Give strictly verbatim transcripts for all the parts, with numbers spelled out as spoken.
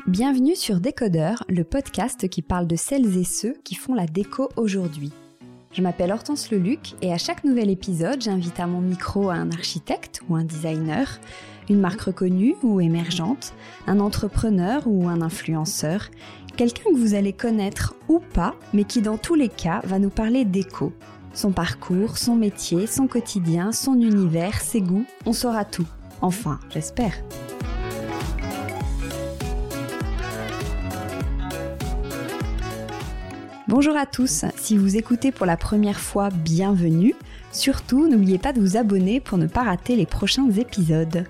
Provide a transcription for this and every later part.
Bienvenue sur Décodeur, le podcast qui parle de celles et ceux qui font la déco aujourd'hui. Je m'appelle Hortense Leluc et à chaque nouvel épisode, j'invite à mon micro un architecte ou un designer, une marque reconnue ou émergente, un entrepreneur ou un influenceur, quelqu'un que vous allez connaître ou pas, mais qui dans tous les cas va nous parler déco. Son parcours, son métier, son quotidien, son univers, ses goûts, on saura tout. Enfin, j'espère. Bonjour à tous, si vous écoutez pour la première fois, bienvenue. Surtout, n'oubliez pas de vous abonner pour ne pas rater les prochains épisodes.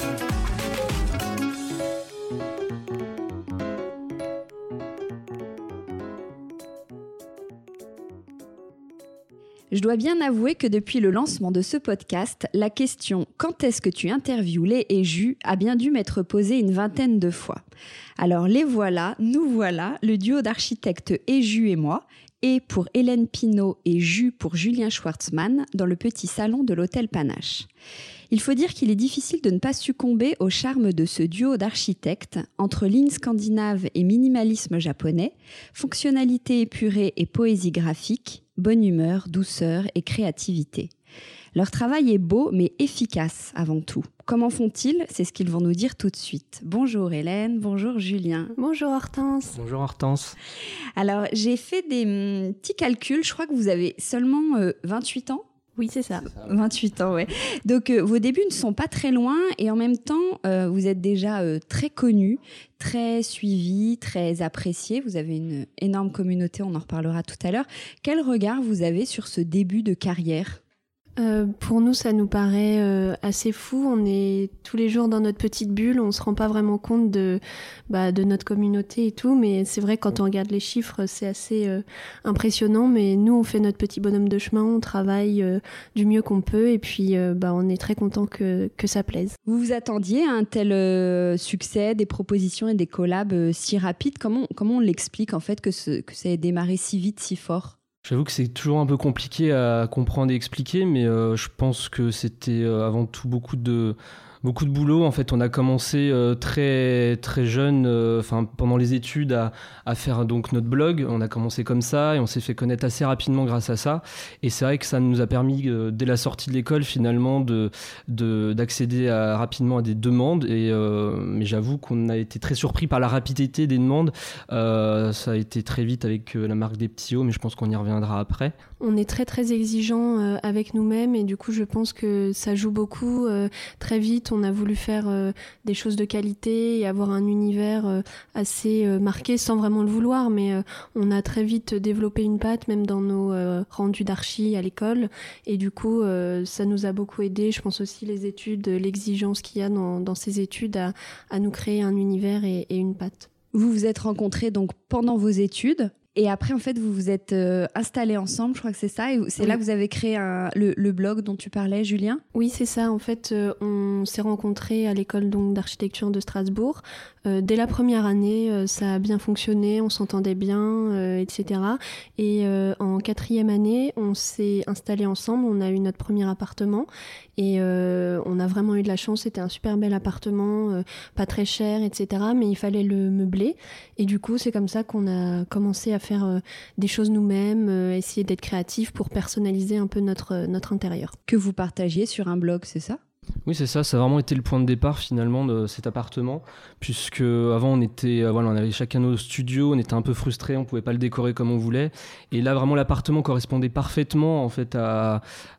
Je dois bien avouer que depuis le lancement de ce podcast, la question « Quand est-ce que tu interviews les et Jus ?» a bien dû m'être posée une vingtaine de fois. Alors les voilà, nous voilà, le duo d'architectes et Jus et moi, et pour Hélène Pinault et Jus pour Julien Schwartzmann, dans le petit salon de l'hôtel Panache. Il faut dire qu'il est difficile de ne pas succomber au charme de ce duo d'architectes, entre lignes scandinaves et minimalisme japonais, fonctionnalité épurée et poésie graphique, bonne humeur, douceur et créativité. Leur travail est beau mais efficace avant tout. Comment font-ils ? C'est ce qu'ils vont nous dire tout de suite. Bonjour Hélène, bonjour Julien. Bonjour Hortense. Bonjour Hortense. Alors j'ai fait des hum, petits calculs, je crois que vous avez seulement euh, vingt-huit ans ? Oui, c'est ça. C'est ça. vingt-huit ans, ouais. Donc, euh, vos débuts ne sont pas très loin et en même temps, euh, vous êtes déjà euh, très connus, très suivis, très appréciés. Vous avez une énorme communauté, on en reparlera tout à l'heure. Quel regard vous avez sur ce début de carrière ? Euh, pour nous, ça nous paraît euh, assez fou. On est tous les jours dans notre petite bulle. On se rend pas vraiment compte de, bah, de notre communauté et tout. Mais c'est vrai, quand on regarde les chiffres, c'est assez euh, impressionnant. Mais nous, on fait notre petit bonhomme de chemin. On travaille euh, du mieux qu'on peut. Et puis, euh, bah, on est très content que, que ça plaise. Vous vous attendiez à un tel euh, succès, des propositions et des collabs euh, si rapides ? Comment, comment on l'explique, en fait, que, ce, que ça ait démarré si vite, si fort ? J'avoue que c'est toujours un peu compliqué à comprendre et expliquer, mais euh, je pense que c'était euh, avant tout beaucoup de, beaucoup de boulot. En fait, on a commencé euh, très, très jeune, euh, enfin, pendant les études, à, à faire donc notre blog. On a commencé comme ça et on s'est fait connaître assez rapidement grâce à ça. Et c'est vrai que ça nous a permis, euh, dès la sortie de l'école, finalement, de, de, d'accéder à, rapidement à des demandes. Et, euh, mais j'avoue qu'on a été très surpris par la rapidité des demandes. Euh, ça a été très vite avec euh, la marque des petits hauts, mais je pense qu'on y reviendra après. On est très très exigeant euh, avec nous-mêmes et du coup, je pense que ça joue beaucoup. Euh, très vite, on a voulu faire euh, des choses de qualité et avoir un univers euh, assez euh, marqué sans vraiment le vouloir, mais euh, on a très vite développé une patte, même dans nos euh, rendus d'archi à l'école. Et du coup, euh, ça nous a beaucoup aidé. Je pense aussi les études, l'exigence qu'il y a dans, dans ces études à, à nous créer un univers et, et une patte. Vous vous êtes rencontrés donc pendant vos études et après en fait vous vous êtes euh, installés ensemble, je crois que c'est ça, et c'est oui. Là que vous avez créé un, le, le blog dont tu parlais, Julien ? Oui, c'est ça. En fait, euh, on s'est rencontrés à l'école donc, d'architecture de Strasbourg. Euh, dès la première année, euh, ça a bien fonctionné, on s'entendait bien, euh, et cetera. Et euh, en quatrième année, on s'est installés ensemble, on a eu notre premier appartement et euh, on a vraiment eu de la chance. C'était un super bel appartement, euh, pas très cher, et cetera. Mais il fallait le meubler et du coup, c'est comme ça qu'on a commencé à faire euh, des choses nous-mêmes, euh, essayer d'être créatifs pour personnaliser un peu notre, euh, notre intérieur. Que vous partagiez sur un blog, c'est ça ? Oui, c'est ça, ça a vraiment été le point de départ finalement de cet appartement, puisque avant on était, euh, voilà, on avait chacun nos studios, on était un peu frustrés, on pouvait pas le décorer comme on voulait, et là vraiment l'appartement correspondait parfaitement en fait à,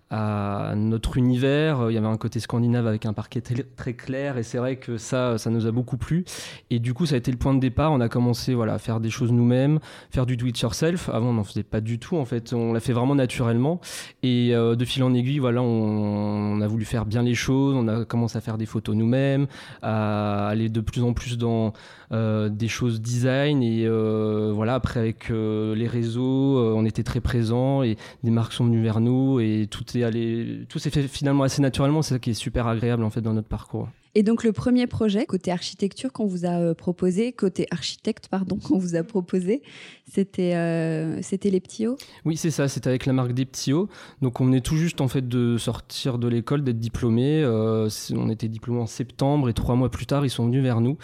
à notre univers. Il y avait un côté scandinave avec un parquet très, très clair, et c'est vrai que ça, ça nous a beaucoup plu, et du coup ça a été le point de départ. On a commencé voilà, à faire des choses nous-mêmes, faire du do-it-yourself. Avant on n'en faisait pas du tout en fait, on l'a fait vraiment naturellement, et euh, de fil en aiguille voilà, on, on a voulu faire bien les choses. On a commencé à faire des photos nous-mêmes, à aller de plus en plus dans euh, des choses design, et euh, voilà, après avec euh, les réseaux, euh, on était très présents et des marques sont venues vers nous et tout est allé, tout s'est fait finalement assez naturellement. C'est ça qui est super agréable en fait dans notre parcours. Et donc le premier projet côté architecture qu'on vous a euh, proposé, côté architecte pardon, qu'on vous a proposé, c'était euh, c'était les petits hauts. Oui, c'est ça, c'était avec la marque des petits hauts. Donc on venait tout juste en fait de sortir de l'école, d'être diplômés. Euh, on était diplômés en septembre et trois mois plus tard, ils sont venus vers nous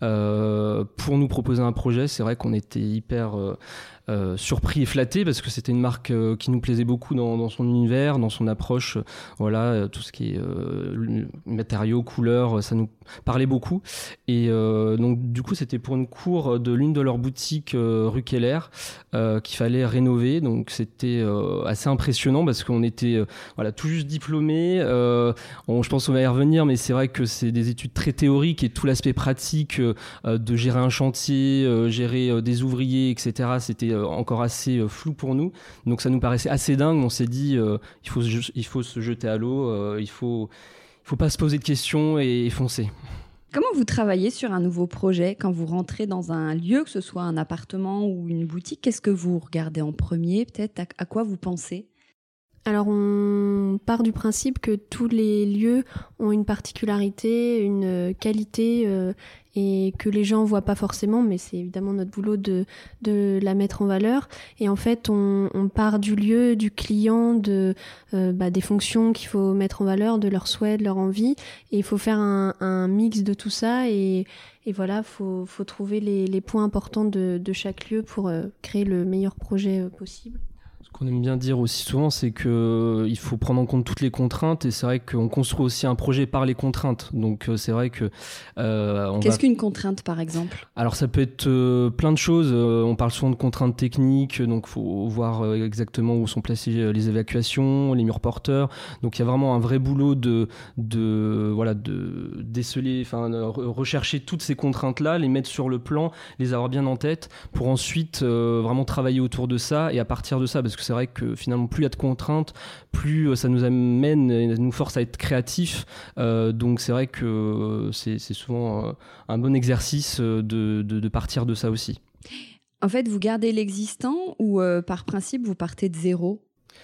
euh, pour nous proposer un projet. C'est vrai qu'on était hyper euh, Euh, surpris et flatté parce que c'était une marque euh, qui nous plaisait beaucoup dans, dans son univers, dans son approche, euh, voilà, euh, tout ce qui est euh, matériaux, couleurs, ça nous parlait beaucoup. Et euh, donc du coup c'était pour une cour de l'une de leurs boutiques euh, rue Keller euh, qu'il fallait rénover. Donc c'était euh, assez impressionnant parce qu'on était euh, voilà, tout juste diplômés. Euh, on, je pense qu'on va y revenir, mais c'est vrai que c'est des études très théoriques et tout l'aspect pratique euh, de gérer un chantier, euh, gérer euh, des ouvriers, et cetera. C'était encore assez euh, flou pour nous, donc ça nous paraissait assez dingue. On s'est dit euh, il faut il faut se jeter à l'eau, euh, il faut il faut pas se poser de questions et, et foncer. Comment vous travaillez sur un nouveau projet quand vous rentrez dans un lieu, que ce soit un appartement ou une boutique? Qu'est-ce que vous regardez en premier, peut-être? À, à quoi vous pensez? Alors on part du principe que tous les lieux ont une particularité, une qualité euh, et que les gens voient pas forcément, mais c'est évidemment notre boulot de, de la mettre en valeur. Et en fait on, on part du lieu, du client, de, euh, bah, des fonctions qu'il faut mettre en valeur, de leurs souhaits, de leur envie, et il faut faire un, un mix de tout ça et, et voilà, faut, faut trouver les, les points importants de, de chaque lieu pour euh, créer le meilleur projet euh, possible. Ce qu'on aime bien dire aussi souvent, c'est qu'il euh, faut prendre en compte toutes les contraintes, et c'est vrai qu'on construit aussi un projet par les contraintes. Donc euh, c'est vrai que... Euh, on Qu'est-ce va... qu'une contrainte, par exemple? Alors ça peut être euh, plein de choses. Euh, on parle souvent de contraintes techniques, donc il faut voir euh, exactement où sont placées les évacuations, les murs porteurs. Donc il y a vraiment un vrai boulot de, de, voilà, de déceler, enfin, de rechercher toutes ces contraintes-là, les mettre sur le plan, les avoir bien en tête, pour ensuite euh, vraiment travailler autour de ça, et à partir de ça, parce que c'est vrai que finalement plus il y a de contraintes, plus ça nous amène et nous force à être créatifs. Euh, donc c'est vrai que c'est, c'est souvent un bon exercice de, de, de partir de ça aussi. En fait, vous gardez l'existant ou euh, par principe vous partez de zéro?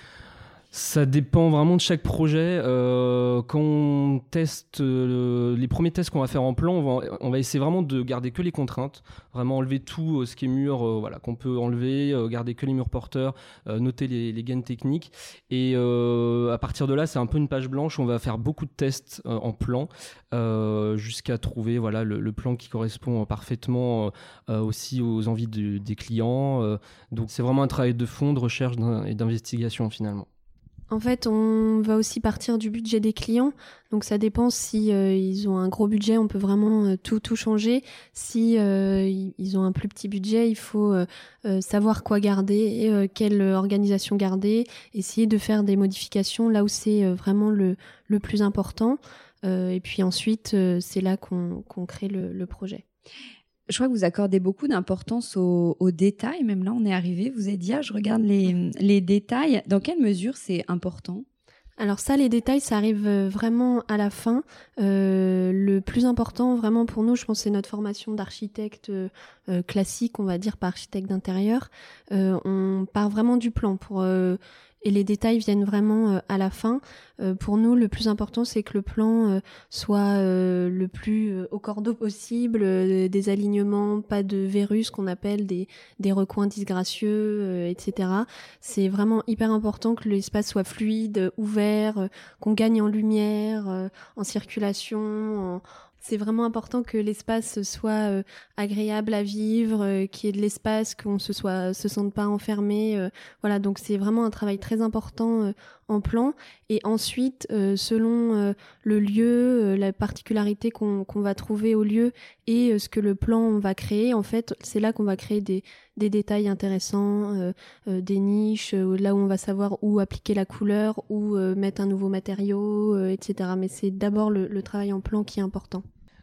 Ça dépend vraiment de chaque projet. Euh, quand on teste, euh, les premiers tests qu'on va faire en plan, on va, on va essayer vraiment de garder que les contraintes, vraiment enlever tout euh, ce qui est mur, euh, voilà, qu'on peut enlever, euh, garder que les murs porteurs, euh, noter les, les gaines techniques. Et euh, à partir de là, c'est un peu une page blanche. On va faire beaucoup de tests euh, en plan euh, jusqu'à trouver voilà, le, le plan qui correspond parfaitement euh, aussi aux envies de, des clients. Euh, donc c'est vraiment un travail de fond, de recherche et d'investigation finalement. En fait, on va aussi partir du budget des clients. Donc ça dépend si euh, ils ont un gros budget, on peut vraiment euh, tout tout changer. Si euh, ils ont un plus petit budget, il faut euh, euh, savoir quoi garder, et, euh, quelle organisation garder, essayer de faire des modifications là où c'est euh, vraiment le le plus important. Euh, et puis ensuite, euh, c'est là qu'on qu'on crée le, le projet. Je crois que vous accordez beaucoup d'importance aux, aux détails. Même là, on est arrivé. Vous avez dit, ah, je regarde les, les détails. Dans quelle mesure c'est important? Alors ça, les détails, ça arrive vraiment à la fin. Euh, le plus important, vraiment pour nous, je pense, c'est notre formation d'architecte euh, classique, on va dire, pas architecte d'intérieur. Euh, on part vraiment du plan pour... Euh, et les détails viennent vraiment euh, à la fin. Euh, pour nous, le plus important, c'est que le plan euh, soit euh, le plus euh, au cordeau possible, euh, des alignements, pas de verrues, qu'on appelle des, des recoins disgracieux, euh, et cetera. C'est vraiment hyper important que l'espace soit fluide, ouvert, euh, qu'on gagne en lumière, euh, en circulation, en... C'est vraiment important que l'espace soit euh, agréable à vivre, euh, qu'il y ait de l'espace, qu'on se soit, se sente pas enfermé. Euh, voilà, donc c'est vraiment un travail très important euh, en plan. Et ensuite, euh, selon euh, le lieu, euh, la particularité qu'on, qu'on va trouver au lieu et euh, ce que le plan va créer, en fait, c'est là qu'on va créer des, des détails intéressants, euh, euh, des niches, euh, là où on va savoir où appliquer la couleur, où euh, mettre un nouveau matériau, euh, et cetera. Mais c'est d'abord le, le travail en plan qui est important.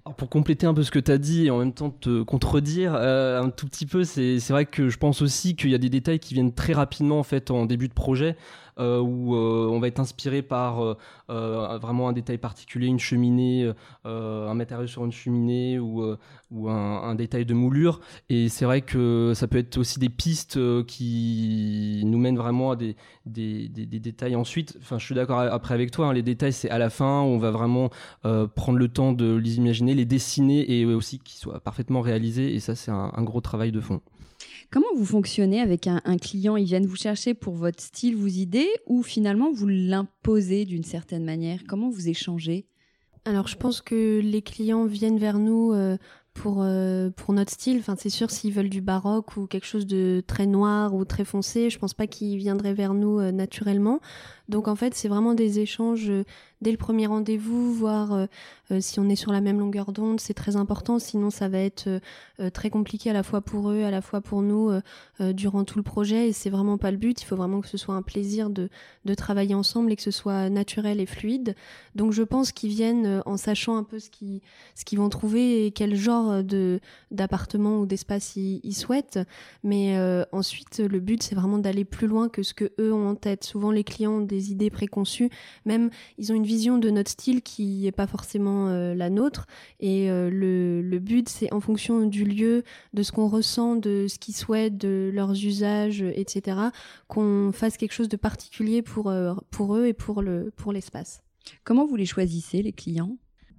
Alors pour compléter un peu ce que tu as dit et en même temps te contredire euh, un tout petit peu, c'est, c'est vrai que je pense aussi qu'il y a des détails qui viennent très rapidement en fait en début de projet. Euh, où euh, on va être inspiré par euh, euh, vraiment un détail particulier, une cheminée, euh, un matériau sur une cheminée ou, euh, ou un, un détail de moulure. Et c'est vrai que ça peut être aussi des pistes euh, qui nous mènent vraiment à des, des, des, des détails ensuite. Enfin, je suis d'accord après avec toi, hein, les détails c'est à la fin, où on va vraiment euh, prendre le temps de les imaginer, les dessiner et aussi qu'ils soient parfaitement réalisés. Et ça, c'est un, un gros travail de fond. Comment vous fonctionnez avec un, un client ? Ils viennent vous chercher pour votre style, vos idées, ou finalement vous l'imposez d'une certaine manière ? Comment vous échangez ? Alors je pense que les clients viennent vers nous euh, pour, euh, pour notre style. Enfin, c'est sûr, s'ils veulent du baroque ou quelque chose de très noir ou très foncé, je pense pas qu'ils viendraient vers nous euh, naturellement. Donc en fait, c'est vraiment des échanges euh, dès le premier rendez-vous, voir euh, euh, si on est sur la même longueur d'onde, c'est très important, sinon ça va être euh, euh, très compliqué à la fois pour eux, à la fois pour nous euh, euh, durant tout le projet, et c'est vraiment pas le but. Il faut vraiment que ce soit un plaisir de, de travailler ensemble et que ce soit naturel et fluide. Donc je pense qu'ils viennent euh, en sachant un peu ce qu'ils, ce qu'ils vont trouver et quel genre de, d'appartement ou d'espace ils, ils souhaitent, mais euh, ensuite le but c'est vraiment d'aller plus loin que ce que eux ont en tête. Souvent les clients ont des idées préconçues, même ils ont une vision de notre style qui n'est pas forcément euh, la nôtre, et euh, le, le but c'est en fonction du lieu, de ce qu'on ressent, de ce qu'ils souhaitent, de leurs usages, et cetera, qu'on fasse quelque chose de particulier pour, euh, pour eux et pour, le, pour l'espace. Comment vous les choisissez, les clients ?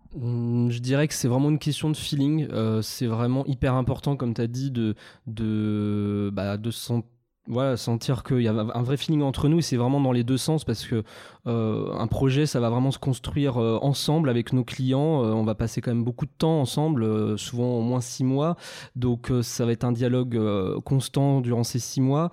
Je dirais que c'est vraiment une question de feeling. Euh, c'est vraiment hyper important, comme tu as dit, de, de, bah, de sentir. Voilà, sentir qu'il y a un vrai feeling entre nous, et c'est vraiment dans les deux sens, parce que euh, un projet, ça va vraiment se construire euh, ensemble avec nos clients. Euh, on va passer quand même beaucoup de temps ensemble, euh, souvent au moins six mois. Donc euh, ça va être un dialogue euh, constant durant ces six mois.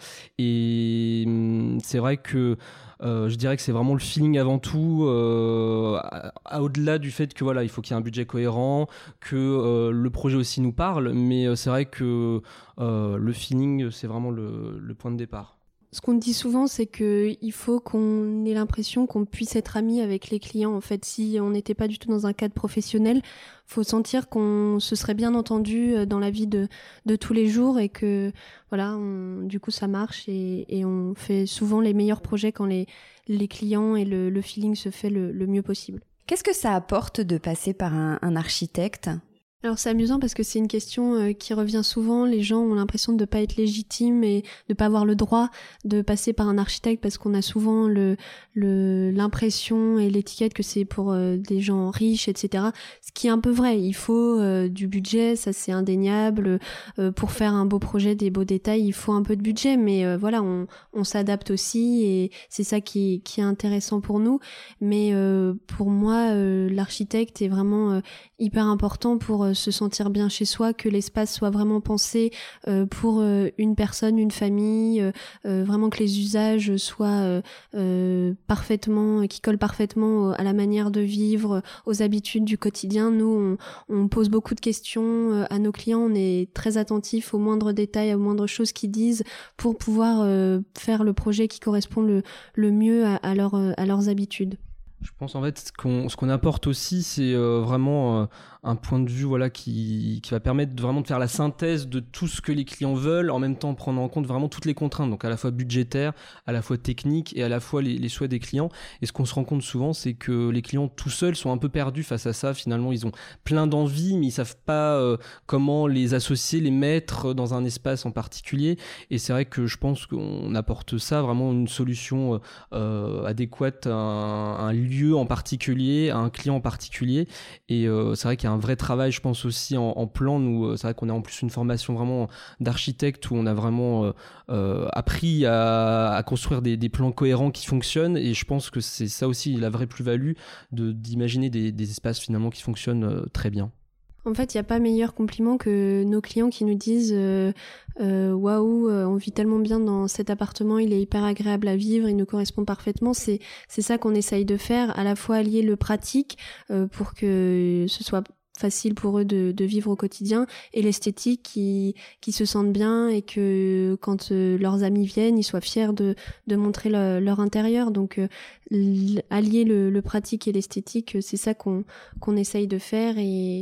Et hum, c'est vrai que Euh, je dirais que c'est vraiment le feeling avant tout, euh, à, à, au-delà du fait que voilà, il faut qu'il y ait un budget cohérent, que euh, le projet aussi nous parle, mais euh, c'est vrai que euh, le feeling, c'est vraiment le, le point de départ. Ce qu'on dit souvent, c'est qu'il faut qu'on ait l'impression qu'on puisse être amis avec les clients. En fait, si on n'était pas du tout dans un cadre professionnel, il faut sentir qu'on se serait bien entendu dans la vie de, de tous les jours, et que voilà, on, du coup ça marche, et, et on fait souvent les meilleurs projets quand les, les clients et le, le feeling se fait le, le mieux possible. Qu'est-ce que ça apporte de passer par un, un architecte ? Alors c'est amusant parce que c'est une question euh, qui revient souvent. Les gens ont l'impression de ne pas être légitimes et de ne pas avoir le droit de passer par un architecte, parce qu'on a souvent le, le, l'impression et l'étiquette que c'est pour euh, des gens riches, et cetera. Ce qui est un peu vrai. Il faut euh, du budget, ça c'est indéniable. Euh, pour faire un beau projet, des beaux détails, il faut un peu de budget, mais euh, voilà, on, on s'adapte aussi, et c'est ça qui, qui est intéressant pour nous. Mais euh, pour moi, euh, l'architecte est vraiment euh, hyper important pour euh, se sentir bien chez soi, que l'espace soit vraiment pensé euh, pour euh, une personne, une famille, euh, euh, vraiment que les usages soient euh, euh, parfaitement, qui collent parfaitement à la manière de vivre, aux habitudes du quotidien. Nous, on, on pose beaucoup de questions euh, à nos clients, on est très attentifs aux moindres détails, aux moindres choses qu'ils disent, pour pouvoir euh, faire le projet qui correspond le, le mieux à, à, leur, à leurs habitudes. Je pense en fait ce qu'on, ce qu'on apporte aussi, c'est euh, vraiment euh, un point de vue voilà, qui, qui va permettre de, vraiment de faire la synthèse de tout ce que les clients veulent, en même temps prendre en compte vraiment toutes les contraintes, donc à la fois budgétaires, à la fois techniques et à la fois les, les souhaits des clients. Et ce qu'on se rend compte souvent, c'est que les clients tout seuls sont un peu perdus face à ça. Finalement, ils ont plein d'envies, mais ils savent pas euh, comment les associer, les mettre dans un espace en particulier. Et c'est vrai que je pense qu'on apporte ça, vraiment une solution euh, adéquate à un, à un lieu lieu en particulier, à un client en particulier. Et euh, c'est vrai qu'il y a un vrai travail, je pense aussi en, en plan. Nous, c'est vrai qu'on a en plus une formation vraiment d'architecte où on a vraiment euh, euh, appris à, à construire des, des plans cohérents qui fonctionnent. Et je pense que c'est ça aussi la vraie plus-value de, d'imaginer des, des espaces finalement qui fonctionnent euh, très bien. En fait, il n'y a pas meilleur compliment que nos clients qui nous disent euh, euh, waouh, on vit tellement bien dans cet appartement, il est hyper agréable à vivre, il nous correspond parfaitement. C'est, c'est ça qu'on essaye de faire, à la fois allier le pratique euh, pour que ce soit facile pour eux de, de vivre au quotidien, et l'esthétique, qui, qui se sentent bien, et que quand euh, leurs amis viennent, ils soient fiers de, de montrer le, leur intérieur. Donc euh, allier le, le pratique et l'esthétique, c'est ça qu'on, qu'on essaye de faire, et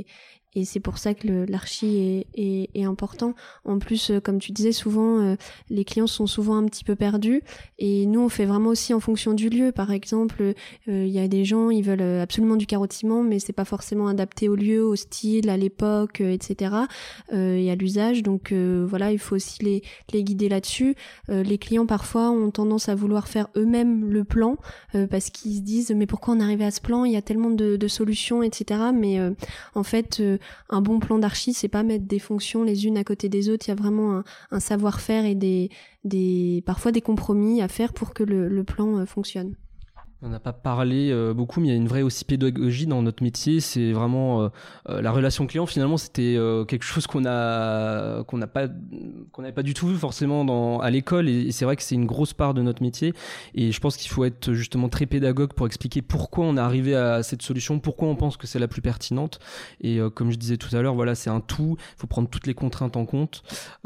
Et c'est pour ça que le, l'archi est, est, est important. En plus, euh, comme tu disais, souvent, euh, les clients sont souvent un petit peu perdus. Et nous, on fait vraiment aussi en fonction du lieu. Par exemple, il euh, y a des gens, ils veulent absolument du carrotiment, mais c'est pas forcément adapté au lieu, au style, à l'époque, euh, et cetera. Euh, et à l'usage. Donc euh, voilà, il faut aussi les, les guider là-dessus. Euh, les clients, parfois, ont tendance à vouloir faire eux-mêmes le plan euh, parce qu'ils se disent « mais pourquoi on est arrivé à ce plan ? Il y a tellement de, de solutions, et cetera » Mais euh, en fait... Euh, un bon plan d'archi, c'est pas mettre des fonctions les unes à côté des autres. Il y a vraiment un, un savoir-faire et des, des, parfois des compromis à faire pour que le, le plan euh, fonctionne. On n'a pas parlé euh, beaucoup, mais il y a une vraie aussi pédagogie dans notre métier. C'est vraiment euh, euh, la relation client. Finalement, c'était euh, quelque chose qu'on a qu'on n'a pas qu'on n'avait pas du tout vu forcément dans à l'école. Et, et c'est vrai que c'est une grosse part de notre métier. Et je pense qu'il faut être justement très pédagogue pour expliquer pourquoi on est arrivé à cette solution, pourquoi on pense que c'est la plus pertinente. Et euh, comme je disais tout à l'heure, voilà, c'est un tout. Il faut prendre toutes les contraintes en compte.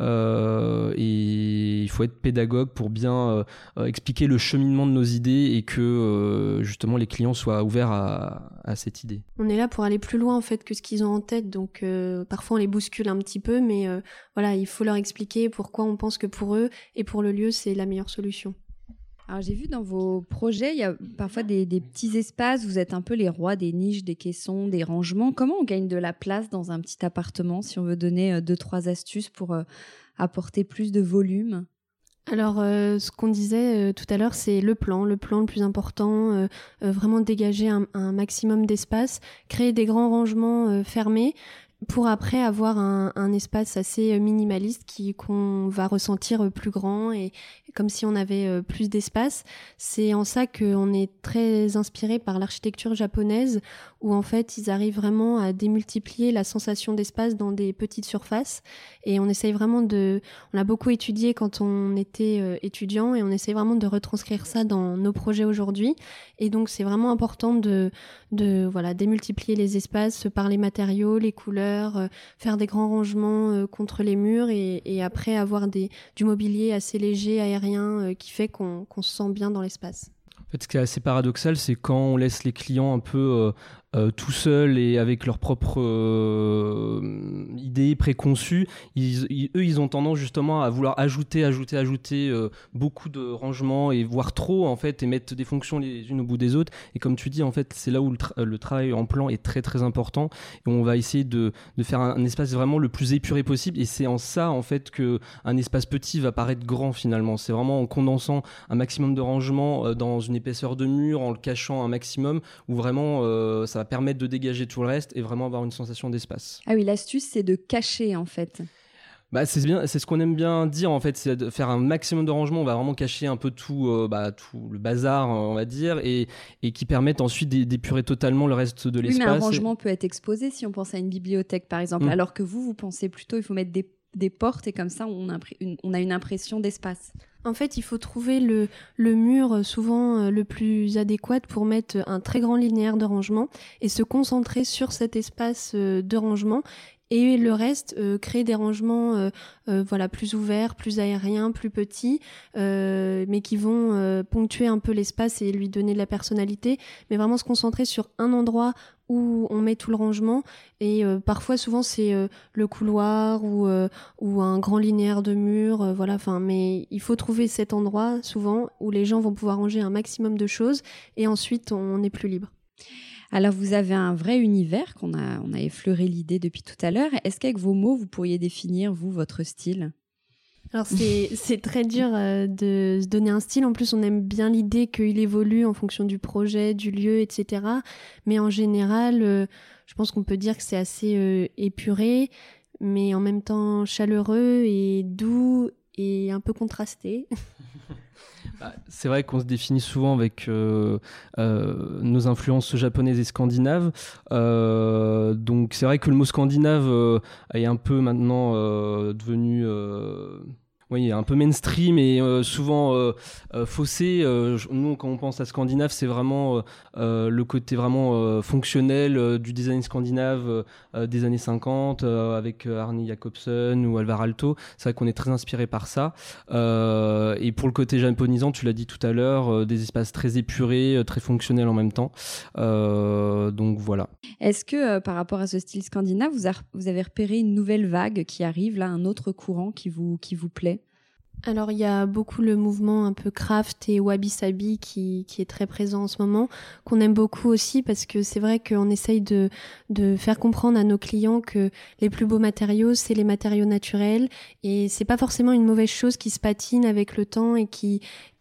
Euh, et il faut être pédagogue pour bien euh, expliquer le cheminement de nos idées et que euh, justement les clients soient ouverts à, à cette idée. On est là pour aller plus loin en fait que ce qu'ils ont en tête, donc euh, parfois on les bouscule un petit peu, mais euh, voilà, il faut leur expliquer pourquoi on pense que pour eux et pour le lieu c'est la meilleure solution. Alors j'ai vu dans vos projets, il y a parfois des, des petits espaces, vous êtes un peu les rois des niches, des caissons, des rangements. Comment on gagne de la place dans un petit appartement si on veut donner deux, trois astuces pour euh, apporter plus de volume ? Alors, euh, ce qu'on disait euh, tout à l'heure, c'est le plan, le plan le plus important, euh, euh, vraiment dégager un, un maximum d'espace, créer des grands rangements euh, fermés pour après avoir un, un espace assez minimaliste qui, qu'on va ressentir plus grand et comme si on avait euh, plus d'espace. C'est en ça qu'on est très inspiré par l'architecture japonaise où en fait ils arrivent vraiment à démultiplier la sensation d'espace dans des petites surfaces et on essaye vraiment de... On l'a beaucoup étudié quand on était euh, étudiant et on essaye vraiment de retranscrire ça dans nos projets aujourd'hui et donc c'est vraiment important de, de voilà, démultiplier les espaces par les matériaux, les couleurs, euh, faire des grands rangements euh, contre les murs et, et après avoir des, du mobilier assez léger, aérien euh, qui fait qu'on, qu'on se sent bien dans l'espace. En fait, ce qui est assez paradoxal, c'est quand on laisse les clients un peu euh, euh, tout seuls et avec leurs propres euh, idées préconçues, ils, ils, eux, ils ont tendance justement à vouloir ajouter, ajouter, ajouter euh, beaucoup de rangements et voire trop en fait, et mettre des fonctions les unes au bout des autres. Et comme tu dis, en fait, c'est là où le, tra- le travail en plan est très très important. Et on va essayer de, de faire un, un espace vraiment le plus épuré possible. Et c'est en ça en fait que un espace petit va paraître grand finalement. C'est vraiment en condensant un maximum de rangements euh, dans une épaisseur de mur, en le cachant un maximum, où vraiment euh, ça va permettre de dégager tout le reste et vraiment avoir une sensation d'espace. Ah oui, l'astuce, c'est de cacher en fait. Bah, c'est bien, c'est ce qu'on aime bien dire en fait, c'est de faire un maximum de rangement. On va vraiment cacher un peu tout, euh, bah, tout le bazar, on va dire, et, et qui permettent ensuite d'épurer totalement le reste de l'espace. Oui, mais un rangement et... peut être exposé si on pense à une bibliothèque par exemple, mmh. alors que vous, vous pensez plutôt il faut mettre des, des portes et comme ça on a une, on a une impression d'espace. En fait, il faut trouver le, le mur souvent euh, le plus adéquat pour mettre un très grand linéaire de rangement et se concentrer sur cet espace euh, de rangement. Et le reste, euh, créer des rangements euh, euh, voilà, plus ouverts, plus aériens, plus petits, euh, mais qui vont euh, ponctuer un peu l'espace et lui donner de la personnalité. Mais vraiment se concentrer sur un endroit où on met tout le rangement. Et euh, parfois, souvent, c'est euh, le couloir ou, euh, ou un grand linéaire de mur. Euh, voilà, mais il faut trouver cet endroit, souvent, où les gens vont pouvoir ranger un maximum de choses. Et ensuite, on est plus libre. Alors, vous avez un vrai univers qu'on a, on a effleuré l'idée depuis tout à l'heure. Est-ce qu'avec vos mots, vous pourriez définir, vous, votre style ? Alors, c'est, c'est très dur euh, de se donner un style. En plus, on aime bien l'idée qu'il évolue en fonction du projet, du lieu, et cetera. Mais en général, euh, je pense qu'on peut dire que c'est assez euh, épuré, mais en même temps chaleureux et doux et un peu contrasté. C'est vrai qu'on se définit souvent avec euh, euh, nos influences japonaises et scandinaves. Euh, donc c'est vrai que le mot scandinave euh, est un peu maintenant euh, devenu... Euh, Oui, un peu mainstream et euh, souvent euh, euh, faussé. Euh, nous, quand on pense à Scandinave, c'est vraiment euh, le côté vraiment euh, fonctionnel euh, du design scandinave euh, des années cinquante euh, avec Arne Jacobsen ou Alvar Aalto. C'est vrai qu'on est très inspiré par ça. Euh, et pour le côté japonisant, tu l'as dit tout à l'heure, euh, des espaces très épurés, euh, très fonctionnels en même temps. Euh, donc voilà. Est-ce que euh, par rapport à ce style scandinave, vous, a, vous avez repéré une nouvelle vague qui arrive, là, un autre courant qui vous, qui vous plaît ? Alors il y a beaucoup le mouvement un peu craft et wabi-sabi qui, qui est très présent en ce moment, qu'on aime beaucoup aussi parce que c'est vrai qu'on essaye de, de faire comprendre à nos clients que les plus beaux matériaux, c'est les matériaux naturels et c'est pas forcément une mauvaise chose qui se patine avec le temps et qui,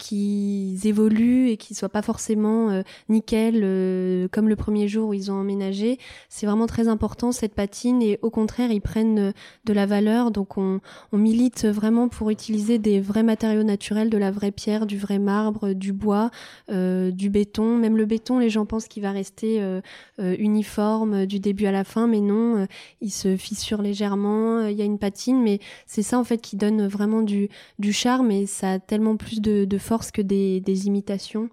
qui évoluent et qui soient pas forcément euh, nickel euh, comme le premier jour où ils ont emménagé. C'est vraiment très important cette patine et au contraire ils prennent de la valeur, donc on, on milite vraiment pour utiliser des vrais matériaux naturels, de la vraie pierre, du vrai marbre, du bois, euh, du béton. Même le béton, les gens pensent qu'il va rester euh, euh, uniforme du début à la fin, mais non, euh, il se fissure légèrement, il euh, y a une patine, mais c'est ça en fait qui donne vraiment du, du charme et ça a tellement plus de, de force que des, des imitations.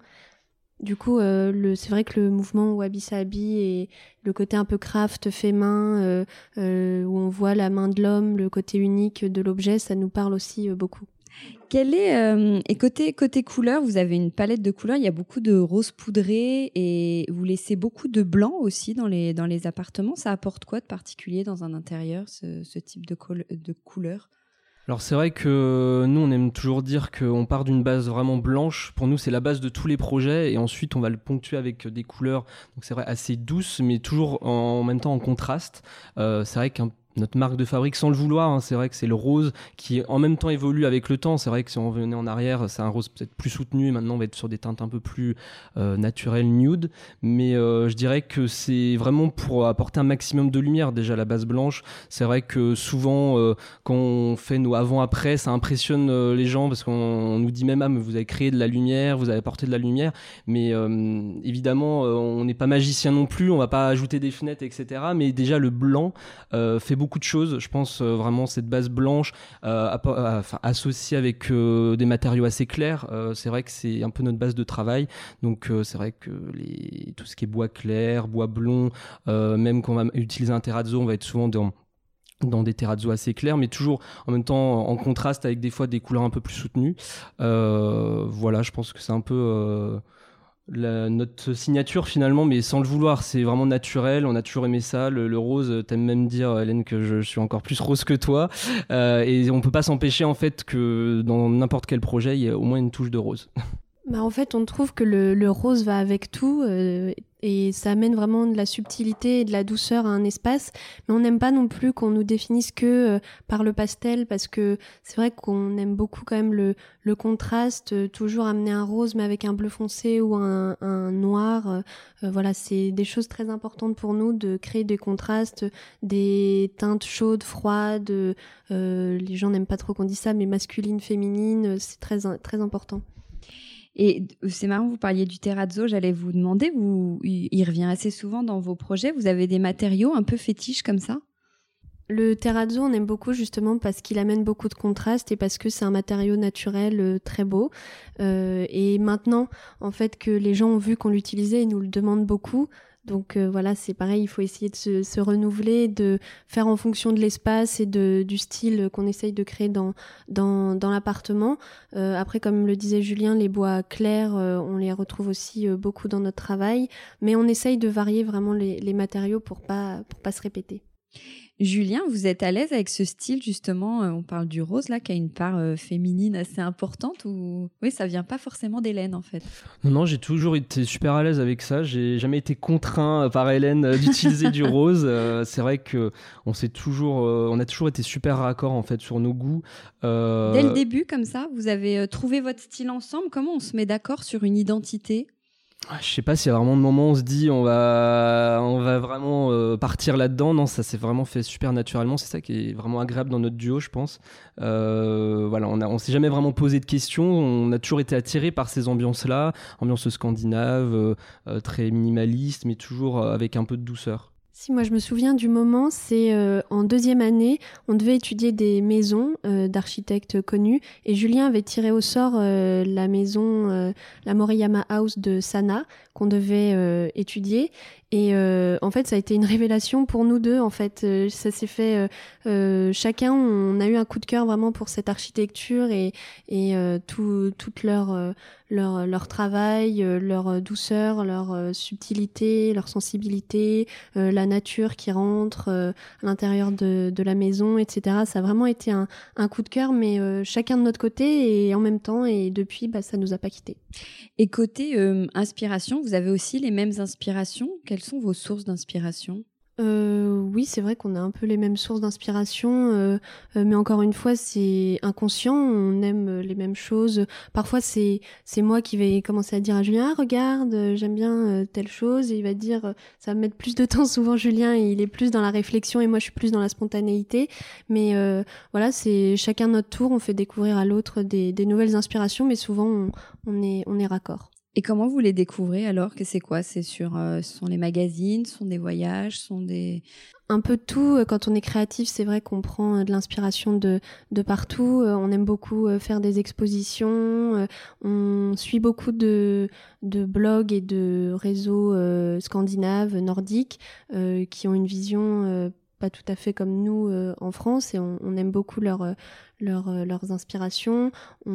Du coup, euh, le, c'est vrai que le mouvement wabi-sabi et le côté un peu craft, fait main, euh, euh, où on voit la main de l'homme, le côté unique de l'objet, ça nous parle aussi euh, beaucoup. Quel est, euh, et côté, côté couleur, vous avez une palette de couleurs, il y a beaucoup de rose poudré et vous laissez beaucoup de blanc aussi dans les, dans les appartements. Ça apporte quoi de particulier dans un intérieur, ce, ce type de, col- de couleur ? Alors c'est vrai que nous on aime toujours dire qu'on part d'une base vraiment blanche. Pour nous c'est la base de tous les projets et ensuite on va le ponctuer avec des couleurs, donc c'est vrai assez douces mais toujours en, en même temps en contraste. Euh, c'est vrai qu'un notre marque de fabrique sans le vouloir, hein, c'est vrai que c'est le rose qui en même temps évolue avec le temps. C'est vrai que si on revenait en arrière, c'est un rose peut-être plus soutenu et maintenant on va être sur des teintes un peu plus euh, naturelles, nude, mais euh, je dirais que c'est vraiment pour apporter un maximum de lumière. Déjà la base blanche, c'est vrai que souvent euh, quand on fait nos avant-après, ça impressionne euh, les gens parce qu'on on nous dit même ah mais vous avez créé de la lumière, vous avez apporté de la lumière, mais euh, évidemment euh, on n'est pas magicien non plus, on va pas ajouter des fenêtres etc, mais déjà le blanc euh, fait beaucoup de choses. Je pense euh, vraiment cette base blanche euh, app- euh, associée avec euh, des matériaux assez clairs, euh, c'est vrai que c'est un peu notre base de travail. Donc euh, c'est vrai que les, tout ce qui est bois clair, bois blond, euh, même quand on va utiliser un terrazzo, on va être souvent dans dans des terrazzo assez clairs, mais toujours en même temps en contraste avec des fois des couleurs un peu plus soutenues. Euh, voilà, je pense que c'est un peu euh, La, notre signature finalement, mais sans le vouloir, c'est vraiment naturel, on a toujours aimé ça. Le, le rose, t'aimes même dire Hélène que je, je suis encore plus rose que toi, euh, et on peut pas s'empêcher en fait que dans n'importe quel projet il y a au moins une touche de rose. Bah en fait on trouve que le, le rose va avec tout euh, et ça amène vraiment de la subtilité et de la douceur à un espace, mais on n'aime pas non plus qu'on nous définisse que euh, par le pastel, parce que c'est vrai qu'on aime beaucoup quand même le, le contraste, euh, toujours amener un rose mais avec un bleu foncé ou un, un noir, euh, euh, voilà, c'est des choses très importantes pour nous de créer des contrastes, des teintes chaudes, froides, euh, les gens n'aiment pas trop qu'on dise ça, mais masculines, féminines, c'est très, très important. Et c'est marrant, vous parliez du terrazzo, j'allais vous demander, vous, il revient assez souvent dans vos projets, vous avez des matériaux un peu fétiches comme ça ? Le terrazzo, on aime beaucoup justement parce qu'il amène beaucoup de contraste et parce que c'est un matériau naturel euh, très beau. Euh, et maintenant, en fait, que les gens ont vu qu'on l'utilisait, ils nous le demandent beaucoup. Donc euh, voilà, c'est pareil, il faut essayer de se, se renouveler, de faire en fonction de l'espace et de, du style qu'on essaye de créer dans, dans, dans l'appartement. Euh, après, comme le disait Julien, les bois clairs, euh, on les retrouve aussi euh, beaucoup dans notre travail, mais on essaye de varier vraiment les, les matériaux pour pas, pour pas se répéter. Julien, vous êtes à l'aise avec ce style justement, euh, on parle du rose là, qui a une part euh, féminine assez importante, ou oui, ça vient pas forcément d'Hélène en fait. Non, non, j'ai toujours été super à l'aise avec ça. J'ai jamais été contraint par Hélène euh, d'utiliser du rose. Euh, c'est vrai que on s'est toujours, euh, on a toujours été super raccord en fait sur nos goûts. Euh... Dès le début, comme ça, vous avez euh, trouvé votre style ensemble. Comment on se met d'accord sur une identité ? Je sais pas s'il y a vraiment de moments où on se dit on va, on va vraiment euh, partir là-dedans. Non, ça s'est vraiment fait super naturellement. C'est ça qui est vraiment agréable dans notre duo, je pense. Euh, voilà, on a, on s'est jamais vraiment posé de questions. On a toujours été attirés par ces ambiances-là, ambiance scandinave, euh, euh, très minimaliste, mais toujours euh, avec un peu de douceur. Si, moi je me souviens du moment, c'est euh, en deuxième année, on devait étudier des maisons euh, d'architectes connus et Julien avait tiré au sort euh, la maison, euh, la Moriyama House de Sana qu'on devait euh, étudier et euh, en fait ça a été une révélation pour nous deux en fait, euh, ça s'est fait euh, euh, chacun, on a eu un coup de cœur vraiment pour cette architecture et, et euh, tout, toute leur, euh, leur, leur travail, euh, leur douceur, leur euh, subtilité, leur sensibilité, euh, la nature qui rentre euh, à l'intérieur de, de la maison, et cetera. Ça a vraiment été un, un coup de cœur, mais euh, chacun de notre côté et en même temps. Et depuis, bah, ça ne nous a pas quittés. Et côté euh, inspiration, vous avez aussi les mêmes inspirations? Quelles sont vos sources d'inspiration? Euh, oui, c'est vrai qu'on a un peu les mêmes sources d'inspiration, euh, euh, mais encore une fois, c'est inconscient, on aime les mêmes choses. Parfois, c'est c'est moi qui vais commencer à dire à Julien, ah, regarde, euh, j'aime bien euh, telle chose, et il va dire, euh, ça va mettre plus de temps. Souvent, Julien, il est plus dans la réflexion et moi, je suis plus dans la spontanéité. Mais euh, voilà, c'est chacun notre tour, on fait découvrir à l'autre des, des nouvelles inspirations, mais souvent, on, on est on est raccord. Et comment vous les découvrez alors? Que c'est quoi? C'est sur, euh, ce sont les magazines, ce sont des voyages, ce sont des... Un peu de tout. Quand on est créatif, c'est vrai qu'on prend de l'inspiration de, de partout. On aime beaucoup faire des expositions. On suit beaucoup de, de blogs et de réseaux euh, scandinaves, nordiques, euh, qui ont une vision euh, pas tout à fait comme nous euh, en France. Et on, on aime beaucoup leur... Leur, leurs inspirations.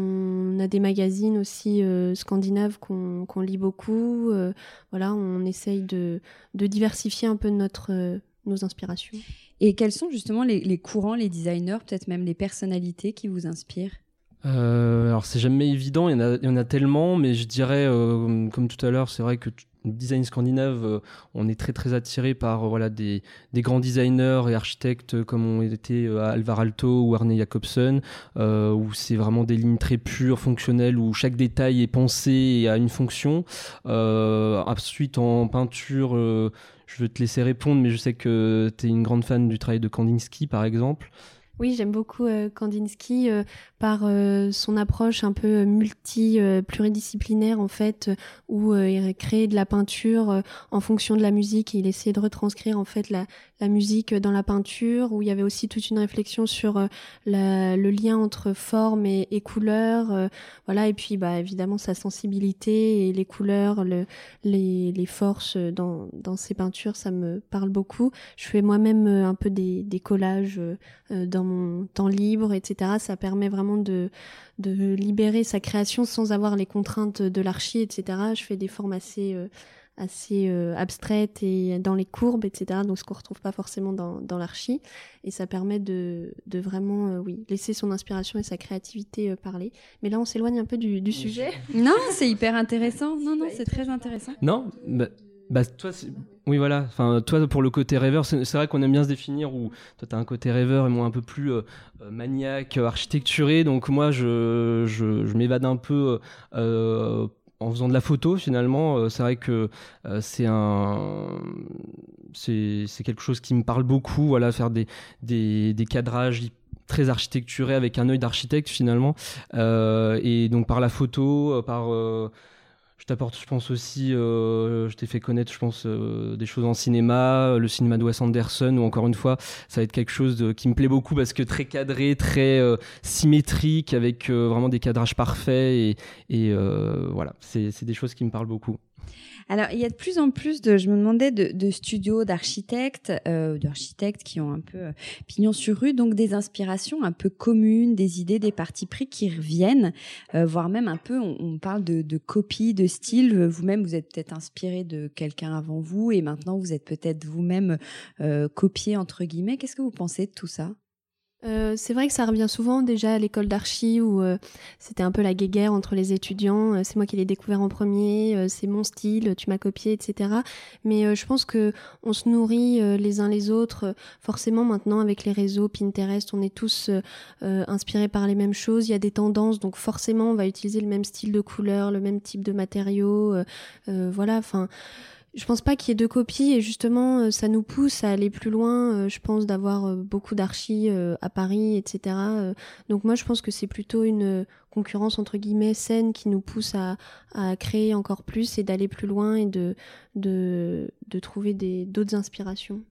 On a des magazines aussi euh, scandinaves qu'on, qu'on lit beaucoup. Euh, voilà, on essaye de, de diversifier un peu notre, euh, nos inspirations. Et quels sont justement les, les courants, les designers, peut-être même les personnalités qui vous inspirent? Euh, alors c'est jamais évident, il y en a, il y en a tellement, mais je dirais, euh, comme tout à l'heure, c'est vrai que le design scandinave, euh, on est très très attiré par euh, voilà, des, des grands designers et architectes comme ont été euh, Alvar Aalto ou Arne Jacobsen, euh, où c'est vraiment des lignes très pures, fonctionnelles, où chaque détail est pensé et a une fonction. Euh, ensuite en peinture, euh, je vais te laisser répondre, mais je sais que tu es une grande fan du travail de Kandinsky par exemple. Oui, j'aime beaucoup euh, Kandinsky euh, par euh, son approche un peu multi, euh, pluridisciplinaire en fait, euh, où euh, il crée de la peinture euh, en fonction de la musique. Il essayait de retranscrire en fait la, la musique dans la peinture, où il y avait aussi toute une réflexion sur euh, la, le lien entre forme et, et couleur. Euh, voilà, et puis bah évidemment sa sensibilité et les couleurs, le, les, les forces dans, dans ses peintures, ça me parle beaucoup. Je fais moi-même euh, un peu des, des collages euh, dans mon temps libre, et cetera. Ça permet vraiment de, de libérer sa création sans avoir les contraintes de l'archi, et cetera. Je fais des formes assez, euh, assez euh, abstraites et dans les courbes, et cetera. Donc ce qu'on retrouve pas forcément dans, dans l'archi. Et ça permet de, de vraiment euh, oui, laisser son inspiration et sa créativité euh, parler. Mais là, on s'éloigne un peu du, du sujet. Non, c'est hyper intéressant. Non, non, c'est très intéressant. Non, bah, bah toi, c'est... Oui, voilà. Enfin, toi, pour le côté rêveur, c'est, c'est vrai qu'on aime bien se définir où toi, t'as un côté rêveur et moi un peu plus euh, maniaque, architecturé. Donc moi, je, je, je m'évade un peu euh, en faisant de la photo. Finalement, euh, c'est vrai que euh, c'est un, c'est, c'est quelque chose qui me parle beaucoup. Voilà, faire des, des, des cadrages très architecturés avec un œil d'architecte finalement. Euh, et donc par la photo, par euh, je t'apporte, je pense aussi, euh, je t'ai fait connaître, je pense, euh, des choses en cinéma, le cinéma de Wes Anderson, où encore une fois, ça va être quelque chose de, qui me plaît beaucoup parce que très cadré, très euh, symétrique, avec euh, vraiment des cadrages parfaits. Et, et euh, voilà, c'est, c'est des choses qui me parlent beaucoup. Alors, il y a de plus en plus de, je me demandais, de, de studios d'architectes, euh, d'architectes qui ont un peu euh, pignon sur rue, donc des inspirations un peu communes, des idées, des partis pris qui reviennent, euh, voire même un peu, on, on parle de, de copie, de style. Vous-même, vous êtes peut-être inspiré de quelqu'un avant vous et maintenant, vous êtes peut-être vous-même euh, copié, entre guillemets. Qu'est-ce que vous pensez de tout ça ? Euh, c'est vrai que ça revient souvent déjà à l'école d'archi où euh, c'était un peu la guéguerre entre les étudiants. Euh, c'est moi qui l'ai découvert en premier, euh, c'est mon style, tu m'as copié, et cetera. Mais euh, je pense que on se nourrit euh, les uns les autres. Forcément, maintenant avec les réseaux Pinterest, on est tous euh, euh, inspirés par les mêmes choses. Il y a des tendances, donc forcément, on va utiliser le même style de couleur, le même type de matériaux. Euh, euh, voilà, enfin. Je pense pas qu'il y ait de copies et justement ça nous pousse à aller plus loin, je pense, d'avoir beaucoup d'archis à Paris, et cetera. Donc moi je pense que c'est plutôt une concurrence entre guillemets saine qui nous pousse à, à créer encore plus et d'aller plus loin et de, de, de trouver des, d'autres inspirations.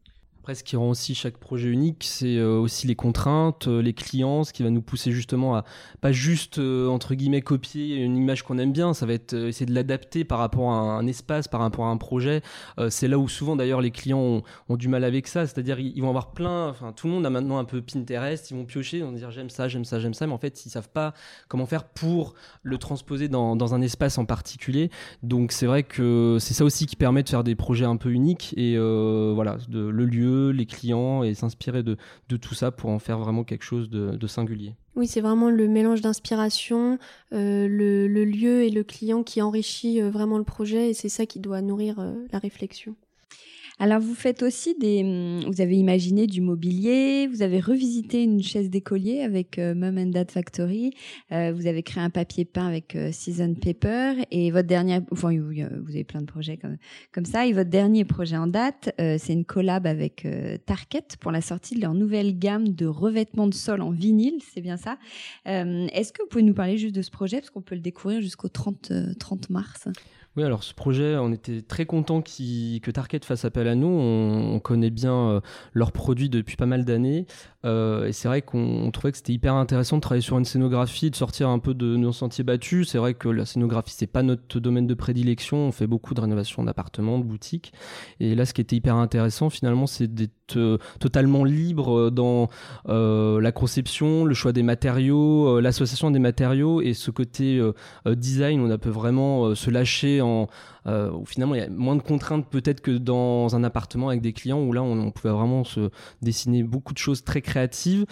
Après, ce qui rend aussi chaque projet unique, c'est euh, aussi les contraintes, euh, les clients, ce qui va nous pousser justement à pas juste, euh, entre guillemets, copier une image qu'on aime bien, ça va être euh, essayer de l'adapter par rapport à un, un espace, par rapport à un projet. Euh, c'est là où souvent, d'ailleurs, les clients ont, ont du mal avec ça, c'est-à-dire ils, ils vont avoir plein, enfin, tout le monde a maintenant un peu Pinterest, ils vont piocher, ils vont dire j'aime ça, j'aime ça, j'aime ça, mais en fait, ils savent pas comment faire pour le transposer dans, dans un espace en particulier. Donc, c'est vrai que c'est ça aussi qui permet de faire des projets un peu uniques et euh, voilà, de, le lieu, les clients et s'inspirer de, de tout ça pour en faire vraiment quelque chose de, de singulier. Oui, c'est vraiment le mélange d'inspiration, euh, le, le lieu et le client qui enrichit euh, vraiment le projet et c'est ça qui doit nourrir euh, la réflexion. Alors, vous faites aussi des... Vous avez imaginé du mobilier, vous avez revisité une chaise d'écolier avec euh, Mum and Dad Factory, euh, vous avez créé un papier peint avec euh, Season Paper et votre dernier... Enfin, vous, vous avez plein de projets comme, comme ça. Et votre dernier projet en date, euh, c'est une collab avec euh, Target pour la sortie de leur nouvelle gamme de revêtements de sol en vinyle, c'est bien ça. Euh, est-ce que vous pouvez nous parler juste de ce projet, parce qu'on peut le découvrir jusqu'au trente, trente mars ? Oui, alors ce projet, on était très contents que Target fasse appel à nous. On, on connaît bien euh, leurs produits depuis pas mal d'années. Euh, et c'est vrai qu'on trouvait que c'était hyper intéressant de travailler sur une scénographie, de sortir un peu de nos sentiers battus. C'est vrai que la scénographie, c'est pas notre domaine de prédilection. On fait beaucoup de rénovations d'appartements, de boutiques. Et là, ce qui était hyper intéressant, finalement, c'est d'être euh, totalement libre dans euh, la conception, le choix des matériaux, euh, l'association des matériaux et ce côté euh, euh, design. On a peut vraiment euh, se lâcher en, euh, où finalement il y a moins de contraintes peut-être que dans un appartement avec des clients où là on, on pouvait vraiment se dessiner beaucoup de choses très créatives.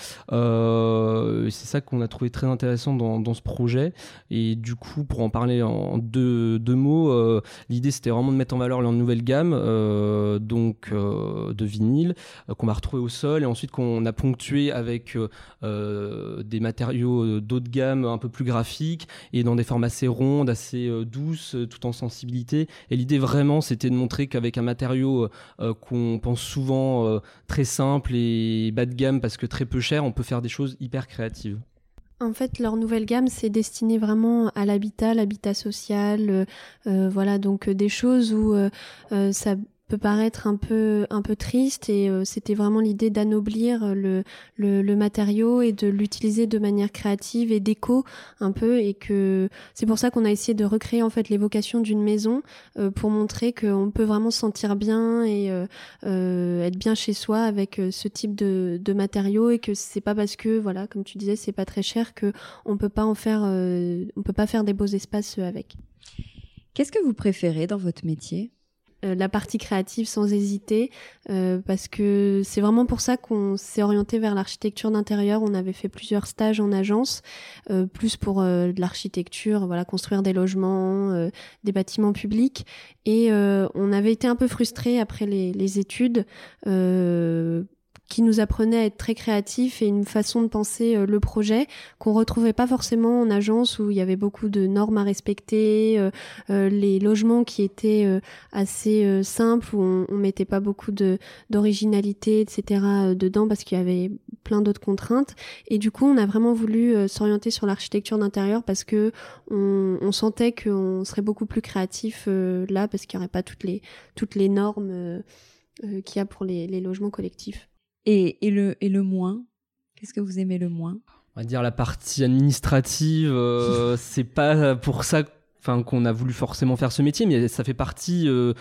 Euh, c'est ça qu'on a trouvé très intéressant dans, dans ce projet. Et du coup, pour en parler en deux, deux mots, euh, l'idée c'était vraiment de mettre en valeur leur nouvelle gamme euh, donc euh, de vinyle euh, qu'on va retrouver au sol et ensuite qu'on a ponctué avec euh, des matériaux d'eau de gamme un peu plus graphiques et dans des formes assez rondes, assez euh, douces, tout en sensibilité. Et l'idée vraiment, c'était de montrer qu'avec un matériau euh, qu'on pense souvent euh, très simple et bas de gamme parce que très peu cher, on peut faire des choses hyper créatives. En fait, leur nouvelle gamme, c'est destiné vraiment à l'habitat, l'habitat social, euh, euh, voilà, donc euh, des choses où euh, euh, ça peut paraître un peu un peu triste et euh, c'était vraiment l'idée d'anoblir le, le le matériau et de l'utiliser de manière créative et déco un peu et que c'est pour ça qu'on a essayé de recréer en fait l'évocation d'une maison euh, pour montrer qu'on peut vraiment se sentir bien et euh, euh, être bien chez soi avec euh, ce type de de matériaux et que c'est pas parce que voilà comme tu disais c'est pas très cher que on peut pas en faire euh, on peut pas faire des beaux espaces avec. Qu'est-ce que vous préférez dans votre métier ? Euh, la partie créative sans hésiter euh, parce que c'est vraiment pour ça qu'on s'est orienté vers l'architecture d'intérieur. On avait fait plusieurs stages en agence, euh, plus pour euh, de l'architecture, voilà, construire des logements, euh, des bâtiments publics et euh, on avait été un peu frustrés après les, les études euh, qui nous apprenait à être très créatif et une façon de penser euh, le projet qu'on retrouvait pas forcément en agence où il y avait beaucoup de normes à respecter, euh, euh, les logements qui étaient euh, assez euh, simples où on, on mettait pas beaucoup de d'originalité, et cetera euh, dedans parce qu'il y avait plein d'autres contraintes et du coup on a vraiment voulu euh, s'orienter sur l'architecture d'intérieur parce que on, on sentait qu'on serait beaucoup plus créatif euh, là parce qu'il y aurait pas toutes les toutes les normes euh, euh, qu'il y a pour les, les logements collectifs. Et, et, le, et le moins ? Qu'est-ce que vous aimez le moins ? On va dire la partie administrative, euh, c'est pas pour ça enfin, qu'on a voulu forcément faire ce métier, mais ça fait partie euh,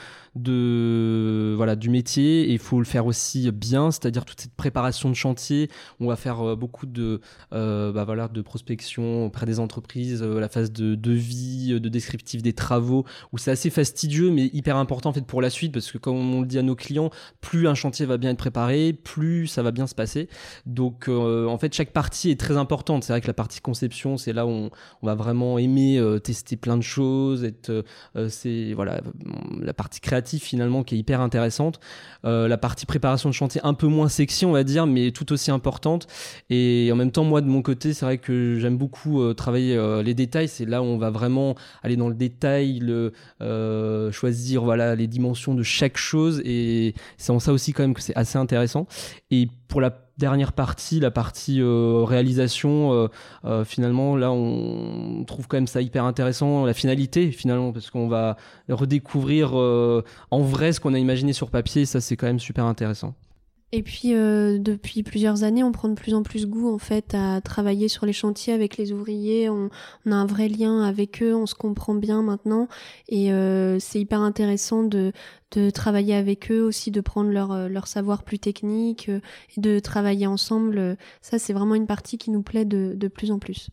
de, voilà, du métier et il faut le faire aussi bien, c'est-à-dire toute cette préparation de chantier. On va faire euh, beaucoup de, euh, bah, voilà, de prospection auprès des entreprises, euh, la phase de devis, de descriptif des travaux, où c'est assez fastidieux mais hyper important en fait, pour la suite parce que comme on le dit à nos clients, plus un chantier va bien être préparé, plus ça va bien se passer. Donc euh, en fait, chaque partie est très importante. C'est vrai que la partie conception, c'est là où on, on va vraiment aimer euh, tester plein de choses, être, euh, c'est voilà, la partie créative finalement qui est hyper intéressante, euh, la partie préparation de chantier un peu moins sexy on va dire mais tout aussi importante et en même temps moi de mon côté c'est vrai que j'aime beaucoup euh, travailler euh, les détails, c'est là où on va vraiment aller dans le détail, le, euh, choisir voilà, les dimensions de chaque chose et c'est en ça aussi quand même que c'est assez intéressant. Et pour la dernière partie, la partie euh, réalisation, euh, euh, finalement, là, on trouve quand même ça hyper intéressant, la finalité, finalement, parce qu'on va redécouvrir euh, en vrai ce qu'on a imaginé sur papier, et ça, c'est quand même super intéressant. Et puis euh, depuis plusieurs années, on prend de plus en plus goût en fait à travailler sur les chantiers avec les ouvriers. On, on a un vrai lien avec eux, on se comprend bien maintenant, et euh, c'est hyper intéressant de de travailler avec eux aussi, de prendre leur leur savoir plus technique euh, et de travailler ensemble. Ça, c'est vraiment une partie qui nous plaît de de plus en plus.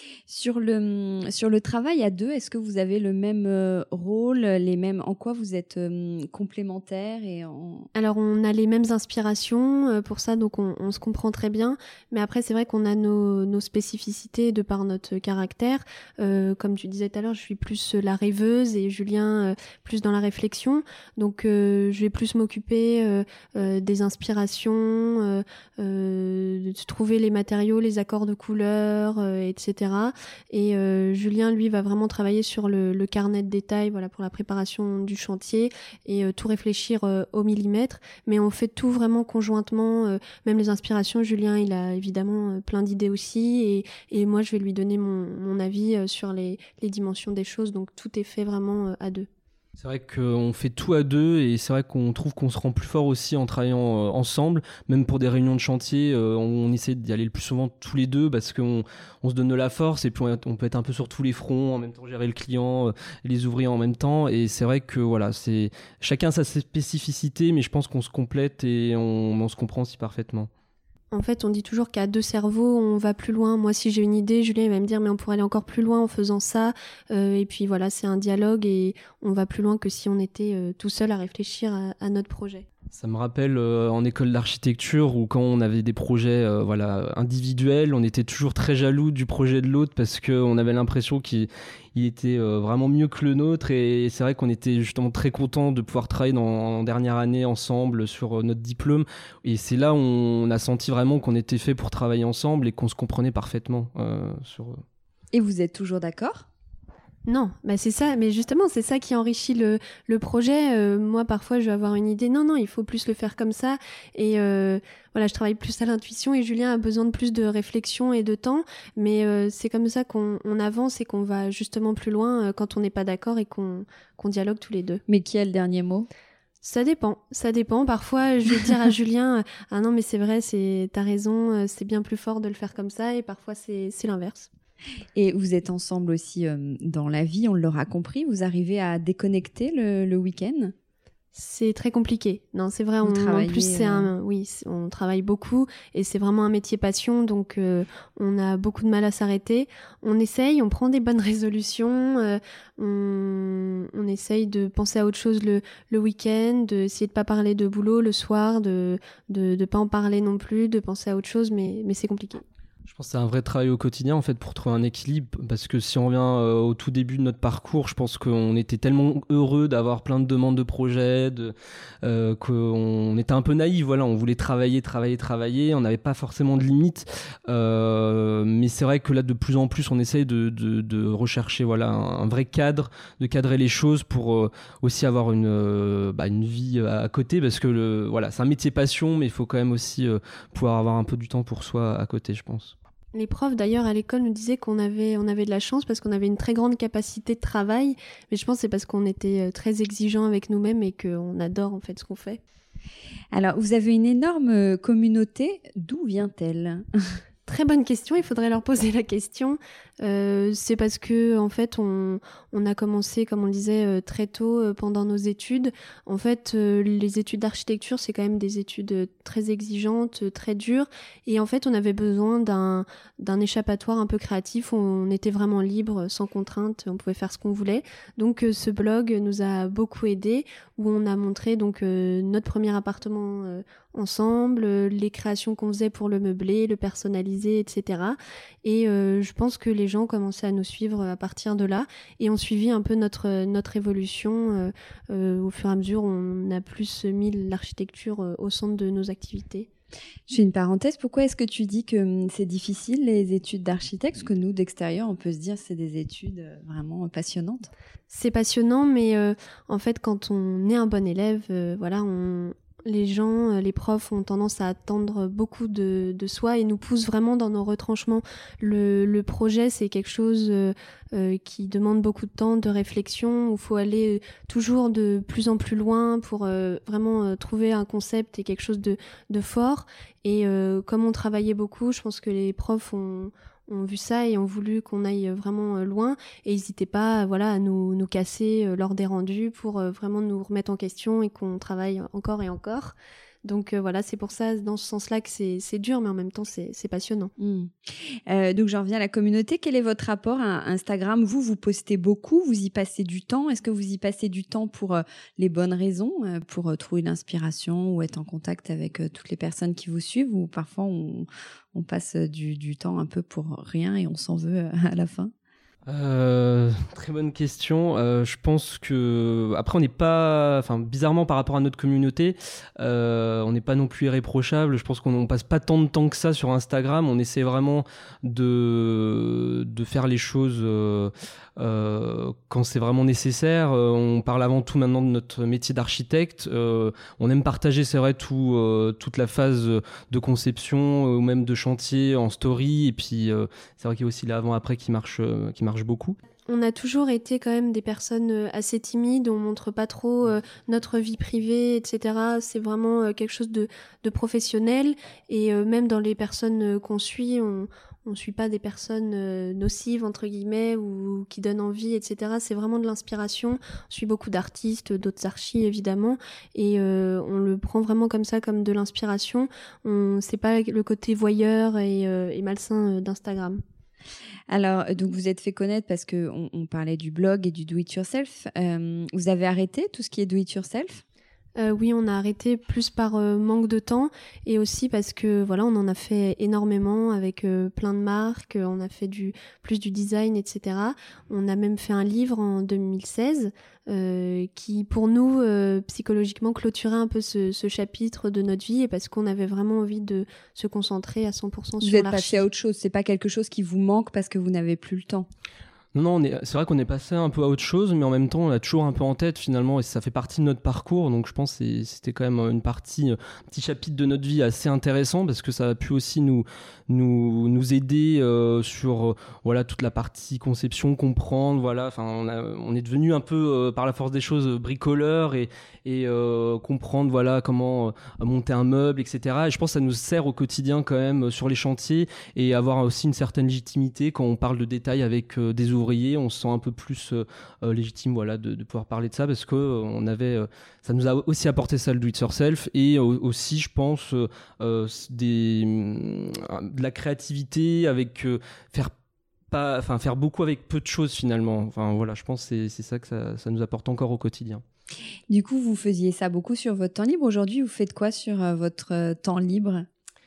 Sur le, sur le travail à deux, est-ce que vous avez le même euh, rôle, les mêmes, en quoi vous êtes euh, complémentaires et en... Alors, on a les mêmes inspirations euh, pour ça, donc on, on se comprend très bien. Mais après, c'est vrai qu'on a nos, nos spécificités de par notre caractère. Euh, comme tu disais tout à l'heure, je suis plus la rêveuse et Julien euh, plus dans la réflexion. Donc, euh, je vais plus m'occuper euh, euh, des inspirations, euh, euh, de trouver les matériaux, les accords de couleurs, euh, et cetera. Et euh, Julien, lui, va vraiment travailler sur le, le carnet de détails, voilà, pour la préparation du chantier et euh, tout réfléchir euh, au millimètre. Mais on fait tout vraiment conjointement, euh, même les inspirations. Julien, il a évidemment euh, plein d'idées aussi, et, et moi, je vais lui donner mon, mon avis euh, sur les, les dimensions des choses. Donc tout est fait vraiment euh, à deux. C'est vrai qu'on fait tout à deux, et c'est vrai qu'on trouve qu'on se rend plus fort aussi en travaillant euh, ensemble. Même pour des réunions de chantier, euh, on, on essaie d'y aller le plus souvent tous les deux parce qu'on on se donne de la force, et puis on, on peut être un peu sur tous les fronts, en même temps gérer le client euh, et les ouvriers en même temps. Et c'est vrai que voilà, c'est, chacun a sa spécificité, mais je pense qu'on se complète et on, on se comprend aussi parfaitement. En fait, on dit toujours qu'à deux cerveaux, on va plus loin. Moi, si j'ai une idée, Julien il va me dire mais on pourrait aller encore plus loin en faisant ça. Euh, et puis voilà, c'est un dialogue et on va plus loin que si on était euh, tout seul à réfléchir à, à notre projet. Ça me rappelle euh, en école d'architecture où quand on avait des projets euh, voilà, individuels, on était toujours très jaloux du projet de l'autre parce qu'on avait l'impression qu'il il était euh, vraiment mieux que le nôtre, et c'est vrai qu'on était justement très contents de pouvoir travailler dans, en dernière année ensemble sur euh, notre diplôme, et c'est là où on a senti vraiment qu'on était fait pour travailler ensemble et qu'on se comprenait parfaitement euh, sur... Et vous êtes toujours d'accord ? Non, bah c'est ça, mais justement c'est ça qui enrichit le, le projet. Euh, moi parfois je vais avoir une idée, non non il faut plus le faire comme ça, et euh, voilà, je travaille plus à l'intuition et Julien a besoin de plus de réflexion et de temps, mais euh, c'est comme ça qu'on on avance et qu'on va justement plus loin euh, quand on n'est pas d'accord et qu'on, qu'on dialogue tous les deux. Mais qui a le dernier mot ? Ça dépend, ça dépend. Parfois, je vais dire à Julien, ah non mais c'est vrai, c'est, t'as raison, c'est bien plus fort de le faire comme ça, et parfois c'est, c'est l'inverse. Et vous êtes ensemble aussi euh, dans la vie, on l'aura compris. Vous arrivez à déconnecter le, le week-end ? C'est très compliqué. Non, c'est vrai. On, en plus, c'est un, oui, c'est, on travaille beaucoup et c'est vraiment un métier passion, donc euh, on a beaucoup de mal à s'arrêter. On essaye, on prend des bonnes résolutions, euh, on, on essaye de penser à autre chose le, le week-end, d'essayer de pas parler de boulot le soir, de de de pas en parler non plus, de penser à autre chose, mais mais c'est compliqué. Je pense que c'est un vrai travail au quotidien en fait pour trouver un équilibre, parce que si on revient euh, au tout début de notre parcours, je pense qu'on était tellement heureux d'avoir plein de demandes de projets, de, euh, qu'on était un peu naïf, voilà, on voulait travailler, travailler, travailler, on n'avait pas forcément de limites, euh, mais c'est vrai que là de plus en plus on essaye de, de, de rechercher voilà, un, un vrai cadre, de cadrer les choses pour euh, aussi avoir une, euh, bah, une vie à côté, parce que le, voilà, c'est un métier passion, mais il faut quand même aussi euh, pouvoir avoir un peu du temps pour soi à côté, je pense. Les profs d'ailleurs à l'école nous disaient qu'on avait, on avait de la chance parce qu'on avait une très grande capacité de travail, mais je pense que c'est parce qu'on était très exigeants avec nous-mêmes et qu'on adore en fait ce qu'on fait. Alors vous avez une énorme communauté, d'où vient-elle ? Très bonne question, il faudrait leur poser la question. Euh, c'est parce que en fait, on, on a commencé, comme on le disait, euh, très tôt euh, pendant nos études. En fait, euh, les études d'architecture, c'est quand même des études très exigeantes, très dures. Et en fait, on avait besoin d'un, d'un échappatoire un peu créatif où on était vraiment libre, sans contrainte, on pouvait faire ce qu'on voulait. Donc, euh, ce blog nous a beaucoup aidés, où on a montré donc euh, notre premier appartement euh, ensemble, euh, les créations qu'on faisait pour le meubler, le personnaliser, et cetera. Et euh, je pense que les gens commençaient à nous suivre à partir de là et ont suivi un peu notre, notre évolution. Euh, euh, au fur et à mesure, on a plus mis l'architecture euh, au centre de nos activités. Je fais une parenthèse, pourquoi est-ce que tu dis que c'est difficile les études d'architecte ? Parce que nous, d'extérieur, on peut se dire que c'est des études vraiment passionnantes. C'est passionnant, mais euh, en fait, quand on est un bon élève, euh, voilà, on... les gens, les profs ont tendance à attendre beaucoup de, de soi et nous poussent vraiment dans nos retranchements. Le, le projet, c'est quelque chose euh, euh, qui demande beaucoup de temps, de réflexion, où il faut aller toujours de plus en plus loin pour euh, vraiment euh, trouver un concept et quelque chose de, de fort. Et euh, comme on travaillait beaucoup, je pense que les profs ont... ont vu ça et ont voulu qu'on aille vraiment loin et n'hésitaient pas voilà, à nous, nous casser lors des rendus pour vraiment nous remettre en question et qu'on travaille encore et encore. Donc euh, voilà, c'est pour ça, dans ce sens-là, que c'est, c'est dur, mais en même temps, c'est, c'est passionnant. Mmh. Euh, donc j'en reviens à la communauté. Quel est votre rapport à Instagram ? Vous, vous postez beaucoup, vous y passez du temps. Est-ce que vous y passez du temps pour euh, les bonnes raisons, euh, pour euh, trouver l'inspiration ou être en contact avec euh, toutes les personnes qui vous suivent, ou parfois on, on passe du, du temps un peu pour rien et on s'en veut euh, à la fin ? Euh, très bonne question. Euh, je pense que après on n'est pas, enfin bizarrement par rapport à notre communauté, euh, on n'est pas non plus irréprochable. Je pense qu'on on passe pas tant de temps que ça sur Instagram. On essaie vraiment de de faire les choses euh, euh, quand c'est vraiment nécessaire. Euh, on parle avant tout maintenant de notre métier d'architecte. Euh, on aime partager, c'est vrai, tout euh, toute la phase de conception euh, ou même de chantier en story. Et puis euh, c'est vrai qu'il y a aussi l'avant-après qui marche euh, qui marche beaucoup. On a toujours été quand même des personnes assez timides, on montre pas trop euh, notre vie privée, et cetera. C'est vraiment euh, quelque chose de, de professionnel et euh, même dans les personnes euh, qu'on suit, on on suit pas des personnes euh, nocives entre guillemets ou qui donnent envie, et cetera. C'est vraiment de l'inspiration. On suit beaucoup d'artistes, d'autres archis évidemment, et euh, on le prend vraiment comme ça, comme de l'inspiration. On c'est pas le côté voyeur et, euh, et malsain d'Instagram. Alors, donc vous êtes fait connaître parce qu'on on parlait du blog et du do-it-yourself. Euh, vous avez arrêté tout ce qui est do-it-yourself ? Euh, oui, on a arrêté plus par euh, manque de temps et aussi parce que voilà, on en a fait énormément avec euh, plein de marques. Euh, on a fait du plus du design, et cetera. On a même fait un livre en deux mille seize euh, qui, pour nous, euh, psychologiquement, clôturait un peu ce, ce chapitre de notre vie et parce qu'on avait vraiment envie de se concentrer à cent pour cent sur l'archi. Vous êtes passé à autre chose. C'est pas quelque chose qui vous manque parce que vous n'avez plus le temps. Non, non, on est, c'est vrai qu'on est passé un peu à autre chose, mais en même temps, on a toujours un peu en tête finalement, et ça fait partie de notre parcours. Donc, je pense que c'est, c'était quand même une partie, un petit chapitre de notre vie assez intéressant parce que ça a pu aussi nous, nous, nous aider euh, sur, euh, voilà, toute la partie conception, comprendre, voilà. Enfin, on, a, on est devenu un peu, euh, par la force des choses, bricoleur et, et euh, comprendre, voilà, comment euh, monter un meuble, et cetera. Et je pense que ça nous sert au quotidien quand même sur les chantiers et avoir aussi une certaine légitimité quand on parle de détails avec euh, des ouvriers. On se sent un peu plus euh, légitime, voilà, de, de pouvoir parler de ça parce que euh, on avait, euh, ça nous a aussi apporté ça le do it yourself et euh, aussi, je pense, euh, des, euh, de la créativité avec euh, faire pas, enfin faire beaucoup avec peu de choses finalement. Enfin voilà, je pense que c'est, c'est ça que ça, ça nous apporte encore au quotidien. Du coup, vous faisiez ça beaucoup sur votre temps libre. Aujourd'hui, vous faites quoi sur euh, votre euh, temps libre ?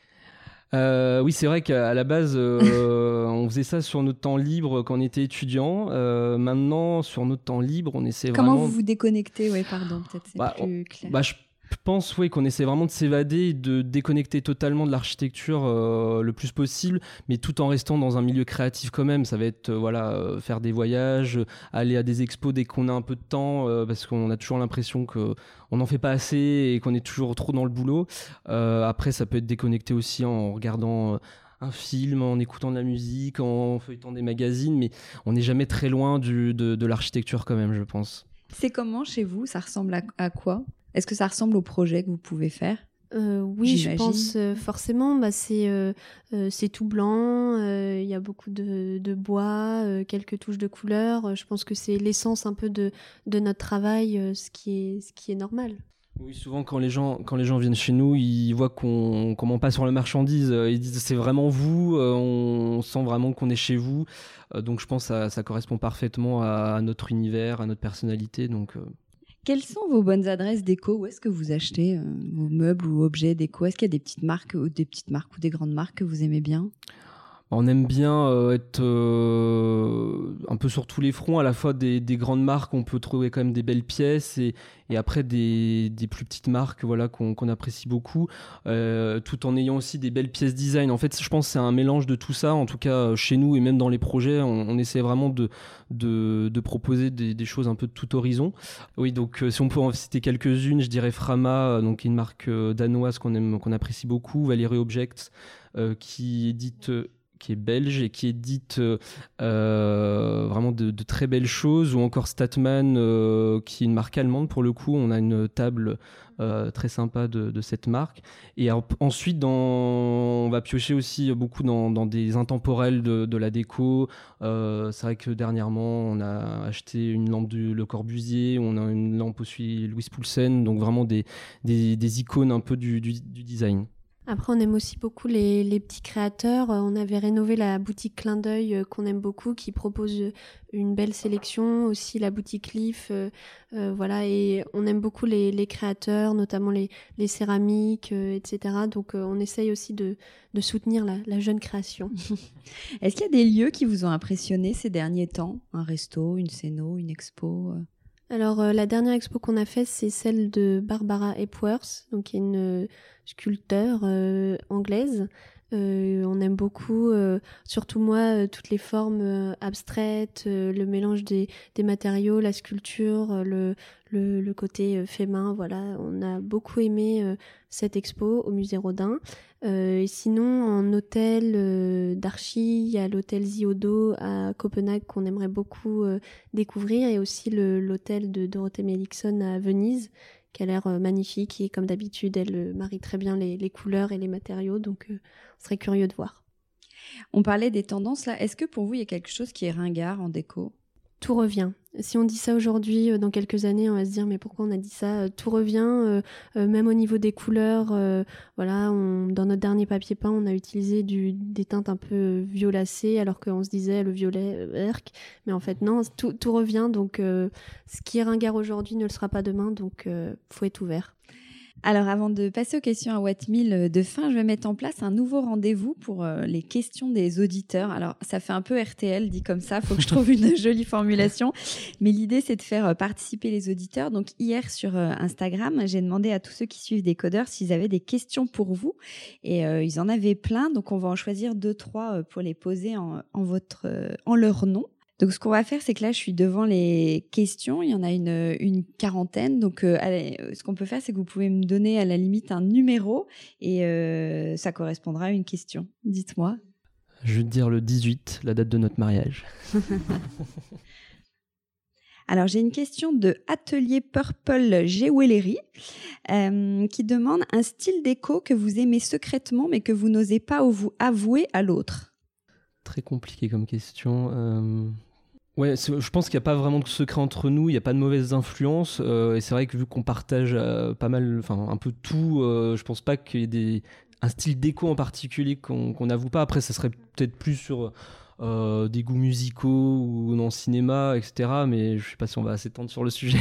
Euh, oui, c'est vrai qu'à la base, euh, on faisait ça sur notre temps libre quand on était étudiant. Euh, maintenant, sur notre temps libre, on essaie Comment vraiment... Comment vous vous déconnectez ? Oui, pardon, peut-être c'est bah, plus clair. Bah, je pense oui, qu'on essaie vraiment de s'évader et de déconnecter totalement de l'architecture euh, le plus possible, mais tout en restant dans un milieu créatif quand même. Ça va être euh, voilà, euh, faire des voyages, aller à des expos dès qu'on a un peu de temps, euh, parce qu'on a toujours l'impression qu'on n'en fait pas assez et qu'on est toujours trop dans le boulot. Euh, après, ça peut être déconnecté aussi en regardant... Euh, un film, en écoutant de la musique, en feuilletant des magazines, mais on n'est jamais très loin du, de, de l'architecture quand même, je pense. C'est comment chez vous ? Ça ressemble à, à quoi ? Est-ce que ça ressemble au projet que vous pouvez faire ? Euh, oui, J'imagine. Je pense euh, forcément. Bah, c'est, euh, euh, c'est tout blanc, il euh, y a beaucoup de, de bois, euh, quelques touches de couleur. Je pense que c'est l'essence un peu de, de notre travail, euh, ce, qui est, ce qui est normal. Oui, souvent quand les gens quand les gens viennent chez nous, ils voient qu'on qu'on ment pas sur la marchandise, ils disent c'est vraiment vous, on sent vraiment qu'on est chez vous, donc je pense que ça, ça correspond parfaitement à notre univers, à notre personnalité. Donc quelles sont vos bonnes adresses déco ? Où est-ce que vous achetez euh, vos meubles ou objets déco ? Est-ce qu'il y a des petites marques ou des petites marques ou des grandes marques que vous aimez bien ? On aime bien euh, être euh, un peu sur tous les fronts, à la fois des, des grandes marques, on peut trouver quand même des belles pièces, et, et après des, des plus petites marques voilà, qu'on, qu'on apprécie beaucoup, euh, tout en ayant aussi des belles pièces design. En fait, je pense que c'est un mélange de tout ça, en tout cas chez nous et même dans les projets, on, on essaie vraiment de, de, de proposer des, des choses un peu de tout horizon. Oui, donc euh, si on peut en citer quelques-unes, je dirais Frama, donc une marque euh, danoise qu'on aime, qu'on apprécie beaucoup, Valerie Objects, euh, qui édite... Euh, qui est belge et qui édite euh, vraiment de, de très belles choses, ou encore Statman, euh, qui est une marque allemande pour le coup. On a une table euh, très sympa de, de cette marque. Et alors, ensuite, dans, on va piocher aussi beaucoup dans, dans des intemporels de, de la déco. Euh, c'est vrai que dernièrement, on a acheté une lampe du Le Corbusier, on a une lampe aussi Louis Poulsen, donc vraiment des, des, des icônes un peu du, du, du design. Après, on aime aussi beaucoup les, les petits créateurs. On avait rénové la boutique Clin d'œil euh, qu'on aime beaucoup, qui propose une belle sélection. Aussi la boutique Leaf, euh, euh, voilà. Et on aime beaucoup les, les créateurs, notamment les, les céramiques, euh, et cetera. Donc, euh, on essaye aussi de, de soutenir la, la jeune création. Est-ce qu'il y a des lieux qui vous ont impressionné ces derniers temps ? Un resto, une scéno, une expo ? Alors, euh, la dernière expo qu'on a faite, c'est celle de Barbara Epworth, donc qui est une euh, sculpteure euh, anglaise. Euh, on aime beaucoup, euh, surtout moi, euh, toutes les formes euh, abstraites, euh, le mélange des, des matériaux, la sculpture, euh, le, le, le côté euh, fait main. Voilà, on a beaucoup aimé euh, cette expo au musée Rodin. Euh, et sinon, en hôtel euh, d'archi, il y a l'hôtel Ziodo à Copenhague qu'on aimerait beaucoup euh, découvrir, et aussi le, l'hôtel de Dorothée Melickson à Venise, qui a l'air euh, magnifique, et comme d'habitude, elle euh, marie très bien les, les couleurs et les matériaux, donc euh, on serait curieux de voir. On parlait des tendances là, est-ce que pour vous il y a quelque chose qui est ringard en déco ? Tout revient. Si on dit ça aujourd'hui, euh, dans quelques années, on va se dire mais pourquoi on a dit ça ? euh, Tout revient, euh, euh, même au niveau des couleurs. Euh, voilà, on, dans notre dernier papier peint, on a utilisé du, des teintes un peu violacées, alors qu'on se disait le violet, euh, erc. Mais en fait non, tout, tout revient. Donc euh, ce qui est ringard aujourd'hui ne le sera pas demain. Donc euh, faut être ouvert. Alors, avant de passer aux questions à Wattmill de fin, je vais mettre en place un nouveau rendez-vous pour euh, les questions des auditeurs. Alors, ça fait un peu R T L dit comme ça, il faut que je trouve une jolie formulation. Mais l'idée, c'est de faire euh, participer les auditeurs. Donc, hier, sur euh, Instagram, j'ai demandé à tous ceux qui suivent Décodeur s'ils avaient des questions pour vous. Et euh, ils en avaient plein. Donc, on va en choisir deux, trois euh, pour les poser en, en, votre, euh, en leur nom. Donc, ce qu'on va faire, c'est que là, je suis devant les questions. Il y en a une, une quarantaine. Donc, euh, allez, ce qu'on peut faire, c'est que vous pouvez me donner à la limite un numéro et euh, ça correspondra à une question. Dites-moi. Je vais te dire le dix-huit, la date de notre mariage. Alors, j'ai une question de Atelier Purple Jewelry euh, qui demande un style déco que vous aimez secrètement mais que vous n'osez pas vous avouer à l'autre. Très compliqué comme question. Euh... Ouais, je pense qu'il n'y a pas vraiment de secret entre nous, il n'y a pas de mauvaises influences, euh, et c'est vrai que vu qu'on partage euh, pas mal, enfin un peu tout, euh, je pense pas qu'il y ait des, un style déco en particulier qu'on qu'on n'avoue pas. Après, ça serait peut-être plus sur euh, des goûts musicaux ou dans le cinéma, et cetera. Mais je sais pas si on va s'étendre sur le sujet.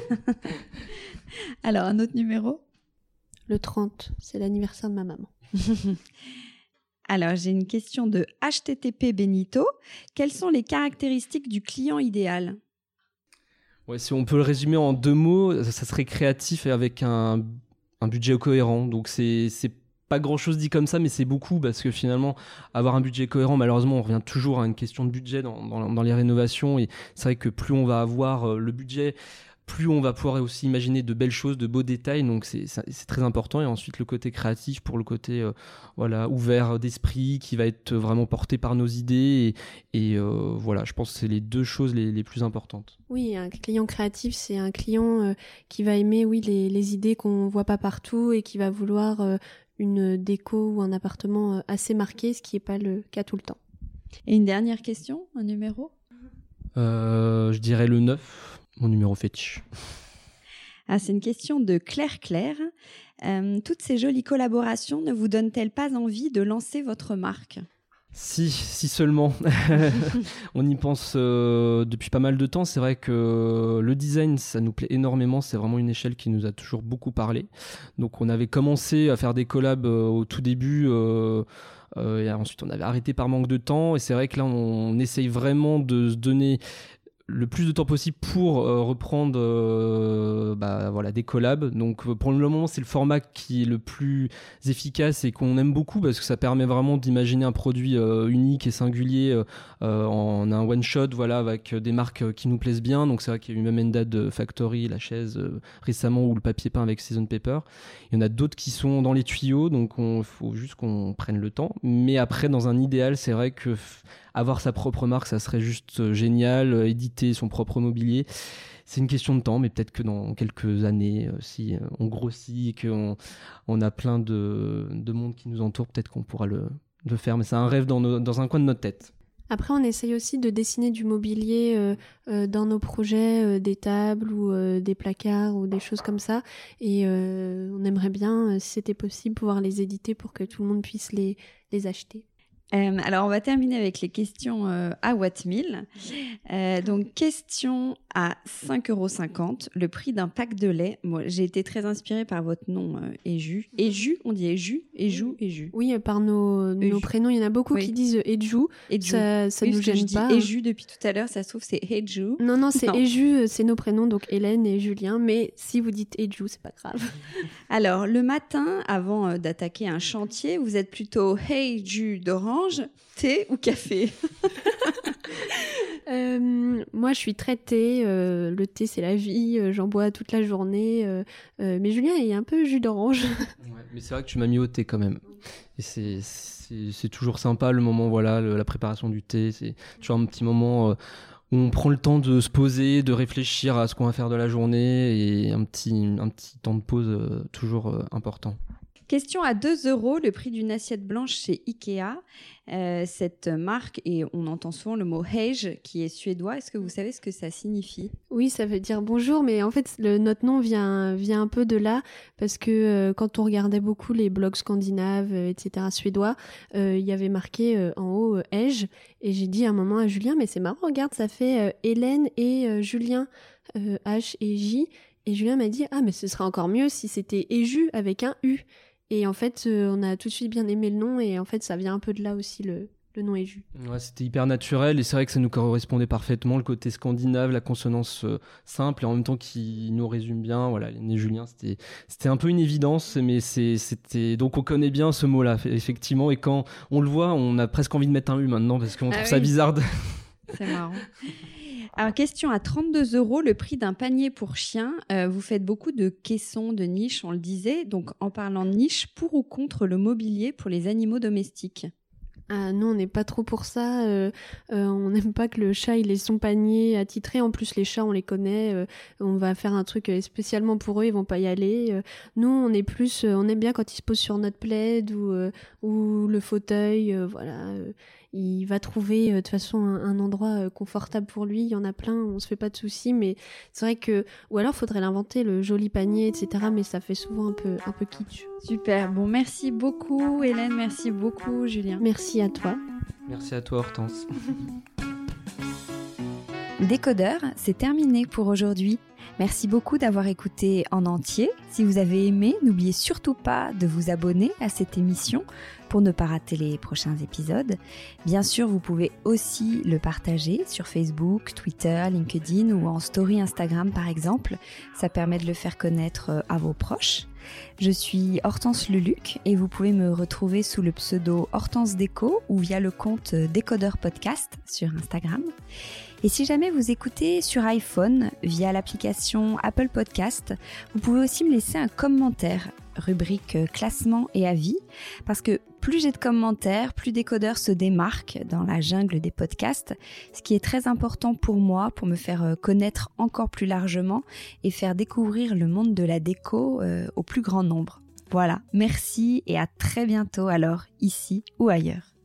Alors, un autre numéro ? Le trente, c'est l'anniversaire de ma maman. Alors, j'ai une question de H T T P Benito. Quelles sont les caractéristiques du client idéal ? Ouais, si on peut le résumer en deux mots, ça serait créatif et avec un, un budget cohérent. Donc, c'est, c'est pas grand-chose dit comme ça, mais c'est beaucoup parce que finalement, avoir un budget cohérent, malheureusement, on revient toujours à une question de budget dans, dans, dans les rénovations. Et c'est vrai que plus on va avoir le budget, plus on va pouvoir aussi imaginer de belles choses, de beaux détails, donc c'est, c'est, c'est très important. Et ensuite le côté créatif pour le côté euh, voilà, ouvert d'esprit qui va être vraiment porté par nos idées, et, et euh, voilà, je pense que c'est les deux choses les, les plus importantes. Oui, un client créatif, c'est un client euh, qui va aimer oui, les, les idées qu'on voit pas partout et qui va vouloir euh, une déco ou un appartement euh, assez marqué, ce qui n'est pas le cas tout le temps. Et une dernière question, un numéro ? euh, Je dirais le neuf. Mon numéro fétiche. Ah, c'est une question de Claire Claire. Euh, toutes ces jolies collaborations ne vous donnent-elles pas envie de lancer votre marque ? Si, si seulement. On y pense euh, depuis pas mal de temps. C'est vrai que le design, ça nous plaît énormément. C'est vraiment une échelle qui nous a toujours beaucoup parlé. Donc on avait commencé à faire des collabs euh, au tout début, euh, Euh, et ensuite, on avait arrêté par manque de temps. Et c'est vrai que là, on, on essaye vraiment de se donner le plus de temps possible pour euh, reprendre euh, bah, voilà, des collabs. Donc pour le moment, c'est le format qui est le plus efficace et qu'on aime beaucoup parce que ça permet vraiment d'imaginer un produit euh, unique et singulier euh, euh, en un one-shot, voilà, avec des marques qui nous plaisent bien. Donc c'est vrai qu'il y a eu même Endad de Factory, la chaise euh, récemment, ou le papier peint avec Season Paper. Il y en a d'autres qui sont dans les tuyaux, donc il faut juste qu'on prenne le temps. Mais après, dans un idéal, c'est vrai que f- avoir sa propre marque, ça serait juste génial. Euh, éditer son propre mobilier, c'est une question de temps, mais peut-être que dans quelques années, euh, si on grossit et qu'on on a plein de, de monde qui nous entoure, peut-être qu'on pourra le, le faire. Mais c'est un rêve dans, nos, dans un coin de notre tête. Après, on essaye aussi de dessiner du mobilier euh, euh, dans nos projets, euh, des tables ou euh, des placards ou des choses comme ça. Et euh, on aimerait bien, euh, si c'était possible, pouvoir les éditer pour que tout le monde puisse les, les acheter. Euh, alors, on va terminer avec les questions euh, à Watt mille. Euh, donc, question à cinq euros cinquante, le prix d'un pack de lait. Moi, j'ai été très inspirée par votre nom, euh, Eju. Eju, on dit Eju, Eju, Eju. Oui, par nos, nos prénoms, il y en a beaucoup oui. qui disent Eju. Eju. Ça, ça oui, nous gêne je pas. Dis Eju depuis tout à l'heure, ça se trouve c'est Eju. Non, non, c'est non. Eju, c'est nos prénoms, donc Hélène et Julien. Mais si vous dites Eju, c'est pas grave. Alors, le matin, avant euh, d'attaquer un chantier, vous êtes plutôt Hey jus d'orange, thé ou café? euh, Moi, je suis très thé. Euh, le thé, c'est la vie. Euh, j'en bois toute la journée. Euh, euh, mais Julien, il est un peu jus d'orange. Ouais, mais c'est vrai que tu m'as mis au thé quand même. Et c'est, c'est, c'est toujours sympa le moment, voilà, le, la préparation du thé. C'est toujours un petit moment... Euh, où on prend le temps de se poser, de réfléchir à ce qu'on va faire de la journée et un petit, un petit temps de pause euh, toujours euh, important. Question à deux euros, le prix d'une assiette blanche chez Ikea. Euh, cette marque, et on entend souvent le mot Hej qui est suédois. Est-ce que vous savez ce que ça signifie? Oui, ça veut dire bonjour, mais en fait, le, notre nom vient, vient un peu de là, parce que euh, quand on regardait beaucoup les blogs scandinaves, euh, et cetera, suédois, euh, il y avait marqué euh, en haut euh, Hej, et j'ai dit à un moment à Julien, mais c'est marrant, regarde, ça fait euh, Hélène et euh, Julien, euh, H et J, et Julien m'a dit, ah, mais ce serait encore mieux si c'était Eju avec un U. Et en fait, euh, on a tout de suite bien aimé le nom, et en fait, ça vient un peu de là aussi, le, le nom Eju. Ouais, c'était hyper naturel, et c'est vrai que ça nous correspondait parfaitement, le côté scandinave, la consonance euh, simple, et en même temps qui nous résume bien. Voilà, Hélène et Julien, c'était, c'était un peu une évidence, mais c'est, c'était... donc on connaît bien ce mot-là, effectivement, et quand on le voit, on a presque envie de mettre un U maintenant, parce qu'on ah trouve oui. ça bizarre. De... C'est marrant. Alors, question à trente-deux euros, le prix d'un panier pour chien. Euh, vous faites beaucoup de caissons, de niches, on le disait. Donc, en parlant de niche, pour ou contre le mobilier pour les animaux domestiques? Ah non, on n'est pas trop pour ça. Euh, euh, on n'aime pas que le chat il ait son panier attitré. En plus, les chats, on les connaît. Euh, on va faire un truc spécialement pour eux, ils vont pas y aller. Euh, nous, on est plus, euh, on aime bien quand ils se posent sur notre plaid ou euh, ou le fauteuil. Euh, voilà, euh, il va trouver euh, de toute façon un, un endroit euh, confortable pour lui. Il y en a plein, on se fait pas de soucis. Mais c'est vrai que, ou alors faudrait l'inventer, le joli panier, et cetera. Mais ça fait souvent un peu un peu kitsch. Super. Bon, merci beaucoup, Hélène. Merci beaucoup, Julien. Merci à toi. Merci à toi, Hortense. Décodeur, c'est terminé pour aujourd'hui. Merci beaucoup d'avoir écouté en entier. Si vous avez aimé, n'oubliez surtout pas de vous abonner à cette émission pour ne pas rater les prochains épisodes. Bien sûr, vous pouvez aussi le partager sur Facebook, Twitter, LinkedIn ou en story Instagram par exemple. Ça permet de le faire connaître à vos proches. Je suis Hortense Leluc et vous pouvez me retrouver sous le pseudo Hortense Déco ou via le compte Décodeur Podcast sur Instagram. Et si jamais vous écoutez sur iPhone via l'application Apple Podcast, vous pouvez aussi me laisser un commentaire, rubrique classement et avis, parce que plus j'ai de commentaires, plus Décodeur se démarque dans la jungle des podcasts, ce qui est très important pour moi, pour me faire connaître encore plus largement et faire découvrir le monde de la déco euh, au plus grand nombre. Voilà, merci et à très bientôt alors, ici ou ailleurs.